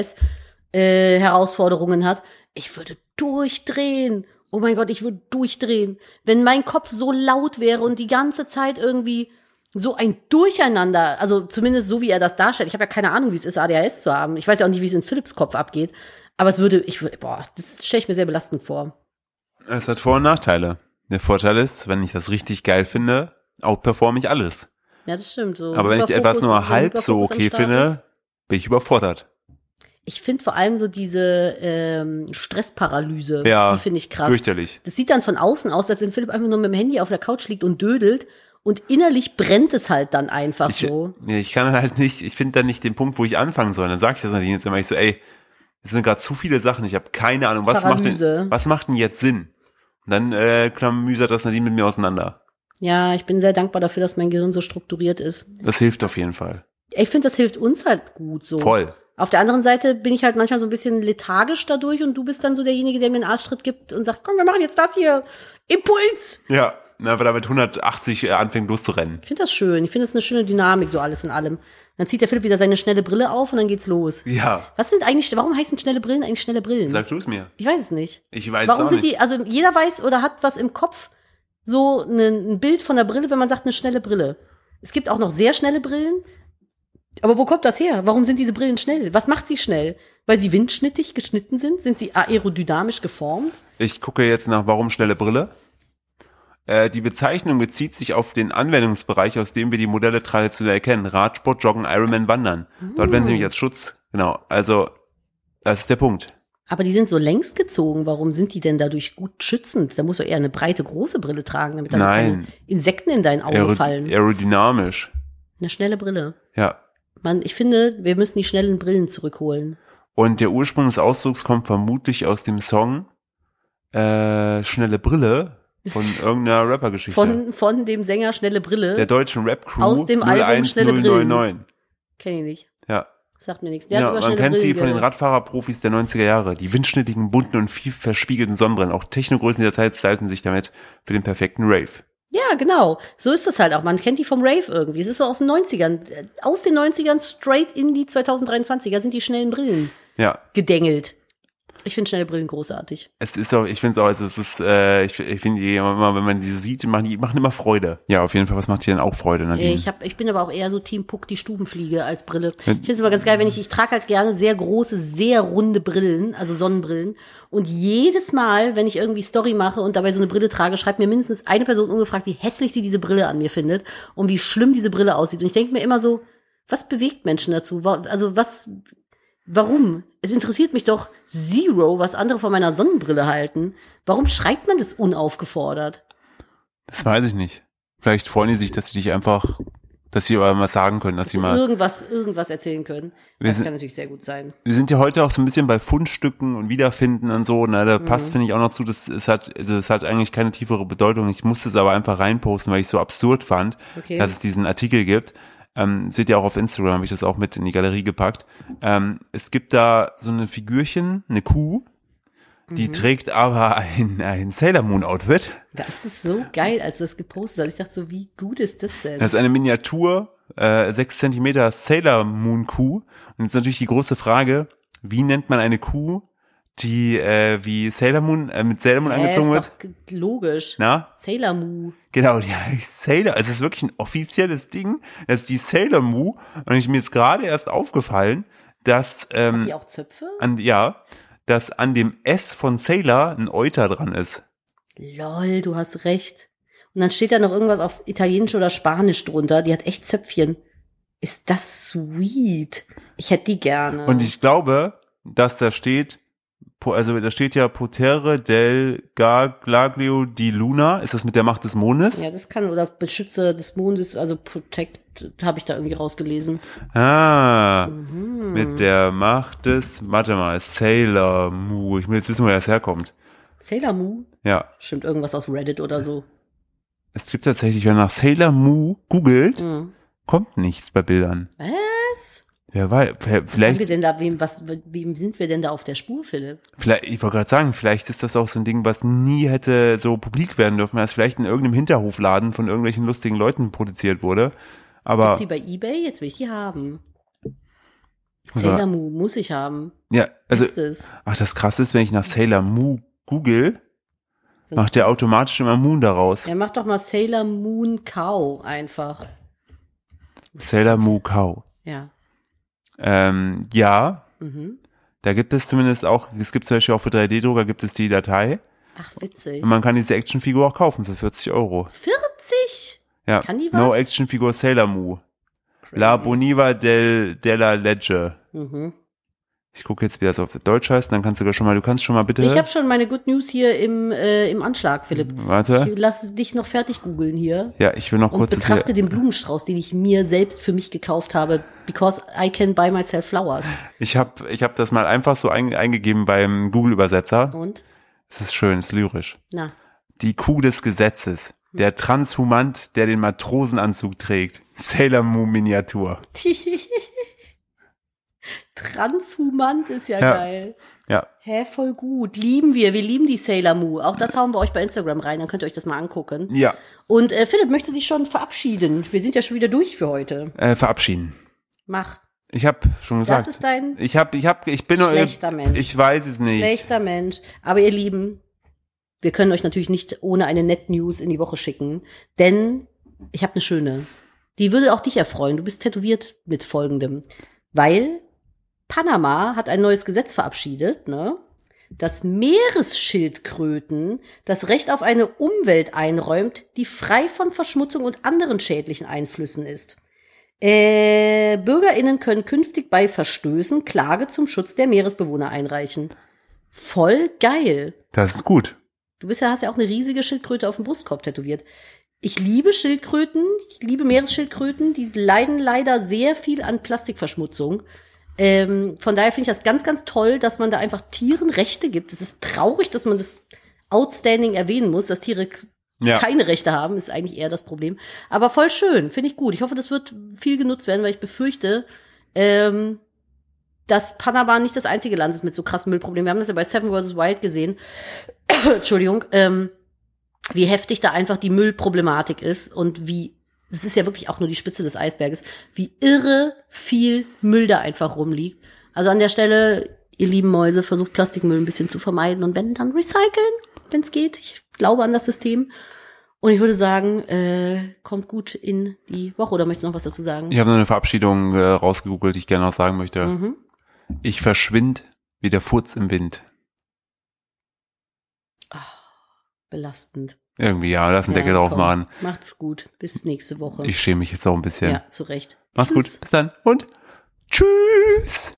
S-Herausforderungen hat. Ich würde durchdrehen. Oh mein Gott, ich würde durchdrehen. Wenn mein Kopf so laut wäre und die ganze Zeit irgendwie so ein Durcheinander, also zumindest so, wie er das darstellt. Ich habe ja keine Ahnung, wie es ist, A D H S zu haben. Ich weiß ja auch nicht, wie es in Philipps Kopf abgeht. Aber es würde, ich würde, boah, das stelle ich mir sehr belastend vor. Es hat Vor- und Nachteile. Der Vorteil ist, wenn ich das richtig geil finde, outperforme ich alles. Ja, das stimmt. So Aber wenn ich etwas Hyperfokus- nur halb Hyperfokus so am okay Start finde, ist. bin ich überfordert. Ich finde vor allem so diese ähm, Stressparalyse, Ja, die finde ich krass. fürchterlich. Das sieht dann von außen aus, als wenn Philipp einfach nur mit dem Handy auf der Couch liegt und dödelt und innerlich brennt es halt dann einfach Ich, so. nee, ich kann halt nicht, ich finde dann nicht den Punkt, wo ich anfangen soll. Dann sage ich das natürlich jetzt immer, ich so, ey, es sind gerade zu viele Sachen, ich habe keine Ahnung, was macht, Paralyse. denn, was macht denn jetzt Sinn? Und dann äh, klamüsert das Nadine mit mir auseinander. Ja, ich bin sehr dankbar dafür, dass mein Gehirn so strukturiert ist. Das hilft auf jeden Fall. Ich finde, das hilft uns halt gut so. Voll. Auf der anderen Seite bin ich halt manchmal so ein bisschen lethargisch dadurch und du bist dann so derjenige, der mir einen Arschtritt gibt und sagt, komm, wir machen jetzt das hier. Impuls! Ja, na, weil er mit hundertachtzig äh, anfängt loszurennen. Ich finde das schön. Ich finde es eine schöne Dynamik, so alles in allem. Dann zieht der Philipp wieder seine schnelle Brille auf und dann geht's los. Ja, Was sind eigentlich, warum heißen schnelle Brillen eigentlich schnelle Brillen? sag du es mir. Ich weiß es nicht. Ich weiß Warum es auch sind nicht. die, also jeder weiß oder hat was im Kopf, so ne, ein Bild von der Brille, wenn man sagt, eine schnelle Brille. Es gibt auch noch sehr schnelle Brillen. Aber wo kommt das her? Warum sind diese Brillen schnell? Was macht sie schnell? Weil sie windschnittig geschnitten sind? Sind sie aerodynamisch geformt? Ich gucke jetzt nach, warum schnelle Brille. Äh, die Bezeichnung bezieht sich auf den Anwendungsbereich, aus dem wir die Modelle traditionell kennen. Radsport, Joggen, Ironman, Wandern. Dort werden sie nämlich als Schutz. Genau, also das ist der Punkt. Aber die sind so längst gezogen. Warum sind die denn dadurch gut schützend? Da musst du eher eine breite, große Brille tragen, damit da so Nein. keine Insekten in dein Auge Aero- fallen. aerodynamisch. Eine schnelle Brille. Ja. Man, ich finde, wir müssen die schnellen Brillen zurückholen. Und der Ursprung des Ausdrucks kommt vermutlich aus dem Song äh, Schnelle Brille von irgendeiner Rappergeschichte. Von, von dem Sänger Schnelle Brille. der deutschen Rap-Crew Aus dem Album Schnelle null eins null neun neun. Kenn ich nicht. Ja. Sagt mir nichts. Der Ja, hat über man schnelle kennt sie Brillen von den ge- Radfahrerprofis der neunziger Jahre. Die windschnittigen, bunten und viel verspiegelten Sonnenbrillen. Auch Technogrößen dieser Zeit stylten sich damit für den perfekten Rave. Ja, genau. So ist das halt auch. Man kennt die vom Rave irgendwie. Es ist so aus den neunzigern. Aus den neunzigern straight in die zweitausenddreiundzwanziger sind die schnellen Brillen Ja. gedengelt. Ich finde schnelle Brillen großartig. Es ist auch, ich finde es auch, also es ist, äh, ich, ich finde die immer, wenn man die so sieht, die machen, die machen immer Freude. Ja, auf jeden Fall, was macht dir denn auch Freude, Nadine? Ich, hab, ich bin aber auch eher so Team Puck, die Stubenfliege als Brille. Ich finde es aber ganz geil, wenn ich, ich trage halt gerne sehr große, sehr runde Brillen, also Sonnenbrillen. Und jedes Mal, wenn ich irgendwie Story mache und dabei so eine Brille trage, schreibt mir mindestens eine Person ungefragt, wie hässlich sie diese Brille an mir findet und wie schlimm diese Brille aussieht. Und ich denke mir immer so, was bewegt Menschen dazu? Also was, warum? Es interessiert mich doch zero, was andere von meiner Sonnenbrille halten. Warum schreibt man das unaufgefordert? Das weiß ich nicht. Vielleicht freuen die sich, dass sie dich einfach, dass sie aber mal sagen können, dass, dass sie mal irgendwas, irgendwas erzählen können. Das sind, kann natürlich sehr gut sein. Wir sind ja heute auch so ein bisschen bei Fundstücken und Wiederfinden und so. Na, da mhm. passt, finde ich, auch noch zu. Das es hat, also es hat eigentlich keine tiefere Bedeutung. Ich musste es aber einfach reinposten, weil ich es so absurd fand, okay. dass es diesen Artikel gibt. Ähm, seht ihr auch auf Instagram, habe ich das auch mit in die Galerie gepackt. Ähm, es gibt da so eine Figürchen, eine Kuh, die mhm. trägt aber ein, ein Sailor Moon Outfit. Das ist so geil, als du das gepostet hast. Ich dachte so, wie gut ist das denn? Das ist eine Miniatur, äh, sechs Zentimeter Sailor Moon Kuh. Und jetzt natürlich die große Frage, wie nennt man eine Kuh, die äh, wie Sailor Moon, äh, mit Sailor Moon Hä, angezogen ist wird? Doch logisch. Na? Sailor Moon. Genau, die heißt Sailor. Also es ist wirklich ein offizielles Ding. Das ist die Sailor Moon. Und ich mir jetzt gerade erst aufgefallen, dass ähm, Hat die auch Zöpfe? An, ja, dass an dem S von Sailor ein Euter dran ist. Lol, du hast recht. Und dann steht da noch irgendwas auf Italienisch oder Spanisch drunter. Die hat echt Zöpfchen. Ist das sweet. Ich hätte die gerne. Und ich glaube, dass da steht, also da steht ja Potere del Glaglio di Luna. Ist das mit der Macht des Mondes? Ja, das kann, oder Beschützer des Mondes, also Protect, habe ich da irgendwie rausgelesen. Ah, mhm. Mit der Macht des, warte mal, Sailor Moon. Ich will jetzt wissen, woher das herkommt. Sailor Moon? Ja. Bestimmt irgendwas aus Reddit oder so. Es gibt tatsächlich, wenn man nach Sailor Moon googelt, mhm. kommt nichts bei Bildern. Was? Wer weiß, vielleicht. Was haben wir denn da, wem, was, wem sind wir denn da auf der Spur, Philipp? Vielleicht, ich wollte gerade sagen, vielleicht ist das auch so ein Ding, was nie hätte so publik werden dürfen, weil es vielleicht in irgendeinem Hinterhofladen von irgendwelchen lustigen Leuten produziert wurde. Aber. Gibt's die bei eBay? Jetzt will ich die haben. Sailor Moon muss ich haben. Ja, also. Das? Ach, das Krasse ist, wenn ich nach Sailor Moon google, Sonst macht der automatisch immer Moon daraus. Ja, mach doch mal Sailor Moon Cow einfach. Sailor Moon Cow. Ja. Ähm, ja, mhm. Da gibt es zumindest auch, es gibt zum Beispiel auch für drei D-Drucker gibt es die Datei. Ach, witzig. Und man kann diese Actionfigur auch kaufen für vierzig Euro. vierzig? Ja. Kann die was? No Actionfigur Sailor Moon. Crazy. La Boniva del, della Legge. Mhm. Ich gucke jetzt, wie das auf Deutsch heißt, dann kannst du schon mal, du kannst schon mal bitte. Ich habe schon meine Good News hier im, äh, im Anschlag, Philipp. Warte. Ich lass dich noch fertig googeln hier. Ja, ich will noch kurz. Und betrachte den Blumenstrauß, den ich mir selbst für mich gekauft habe, because I can buy myself flowers. Ich habe ich hab das mal einfach so ein, eingegeben beim Google-Übersetzer. Und? Es ist schön, es ist lyrisch. Na. Die Kuh des Gesetzes. Der Transhumant, der den Matrosenanzug trägt. Sailor Moon Miniatur. Transhumant ist ja, ja geil. Ja. Hä, voll gut. Lieben wir. Wir lieben die Sailor Moon. Auch das hauen wir euch bei Instagram rein. Dann könnt ihr euch das mal angucken. Ja. Und äh, Philipp möchte dich schon verabschieden. Wir sind ja schon wieder durch für heute. Äh, verabschieden. Mach. Ich habe schon gesagt. Das ist dein ich hab, ich hab, ich bin schlechter äh, Mensch. Ich weiß es nicht. Schlechter Mensch. Aber ihr Lieben, wir können euch natürlich nicht ohne eine Net News in die Woche schicken. Denn ich habe eine schöne. Die würde auch dich erfreuen. Du bist tätowiert mit Folgendem. Weil Panama hat ein neues Gesetz verabschiedet, ne? Dass Meeresschildkröten das Recht auf eine Umwelt einräumt, die frei von Verschmutzung und anderen schädlichen Einflüssen ist. Äh, BürgerInnen können künftig bei Verstößen Klage zum Schutz der Meeresbewohner einreichen. Voll geil. Das ist gut. Du bist ja, hast ja auch eine riesige Schildkröte auf dem Brustkorb tätowiert. Ich liebe Schildkröten, ich liebe Meeresschildkröten, die leiden leider sehr viel an Plastikverschmutzung. Ähm, von daher finde ich das ganz, ganz toll, dass man da einfach Tieren Rechte gibt. Es ist traurig, dass man das outstanding erwähnen muss, dass Tiere ja. keine Rechte haben, ist eigentlich eher das Problem. Aber voll schön, finde ich gut. Ich hoffe, das wird viel genutzt werden, weil ich befürchte, ähm, dass Panama nicht das einzige Land ist mit so krassen Müllproblemen. Wir haben das ja bei Seven versus. Wild gesehen. Entschuldigung. Ähm, wie heftig da einfach die Müllproblematik ist und wie, das ist ja wirklich auch nur die Spitze des Eisberges, wie irre viel Müll da einfach rumliegt. Also an der Stelle, ihr lieben Mäuse, versucht Plastikmüll ein bisschen zu vermeiden und wenn, dann recyceln, wenn es geht. Ich glaube an das System. Und ich würde sagen, äh, kommt gut in die Woche. Oder möchtest du noch was dazu sagen? Ich habe noch eine Verabschiedung äh, rausgegoogelt, die ich gerne noch sagen möchte. Mhm. Ich verschwind wie der Furz im Wind. Belastend. Irgendwie, ja, lass einen Ja, Deckel drauf komm. machen. Macht's gut. Bis nächste Woche. Ich schäme mich jetzt auch ein bisschen. Ja, zu Recht. Macht's Tschüss. gut. Bis dann und tschüss.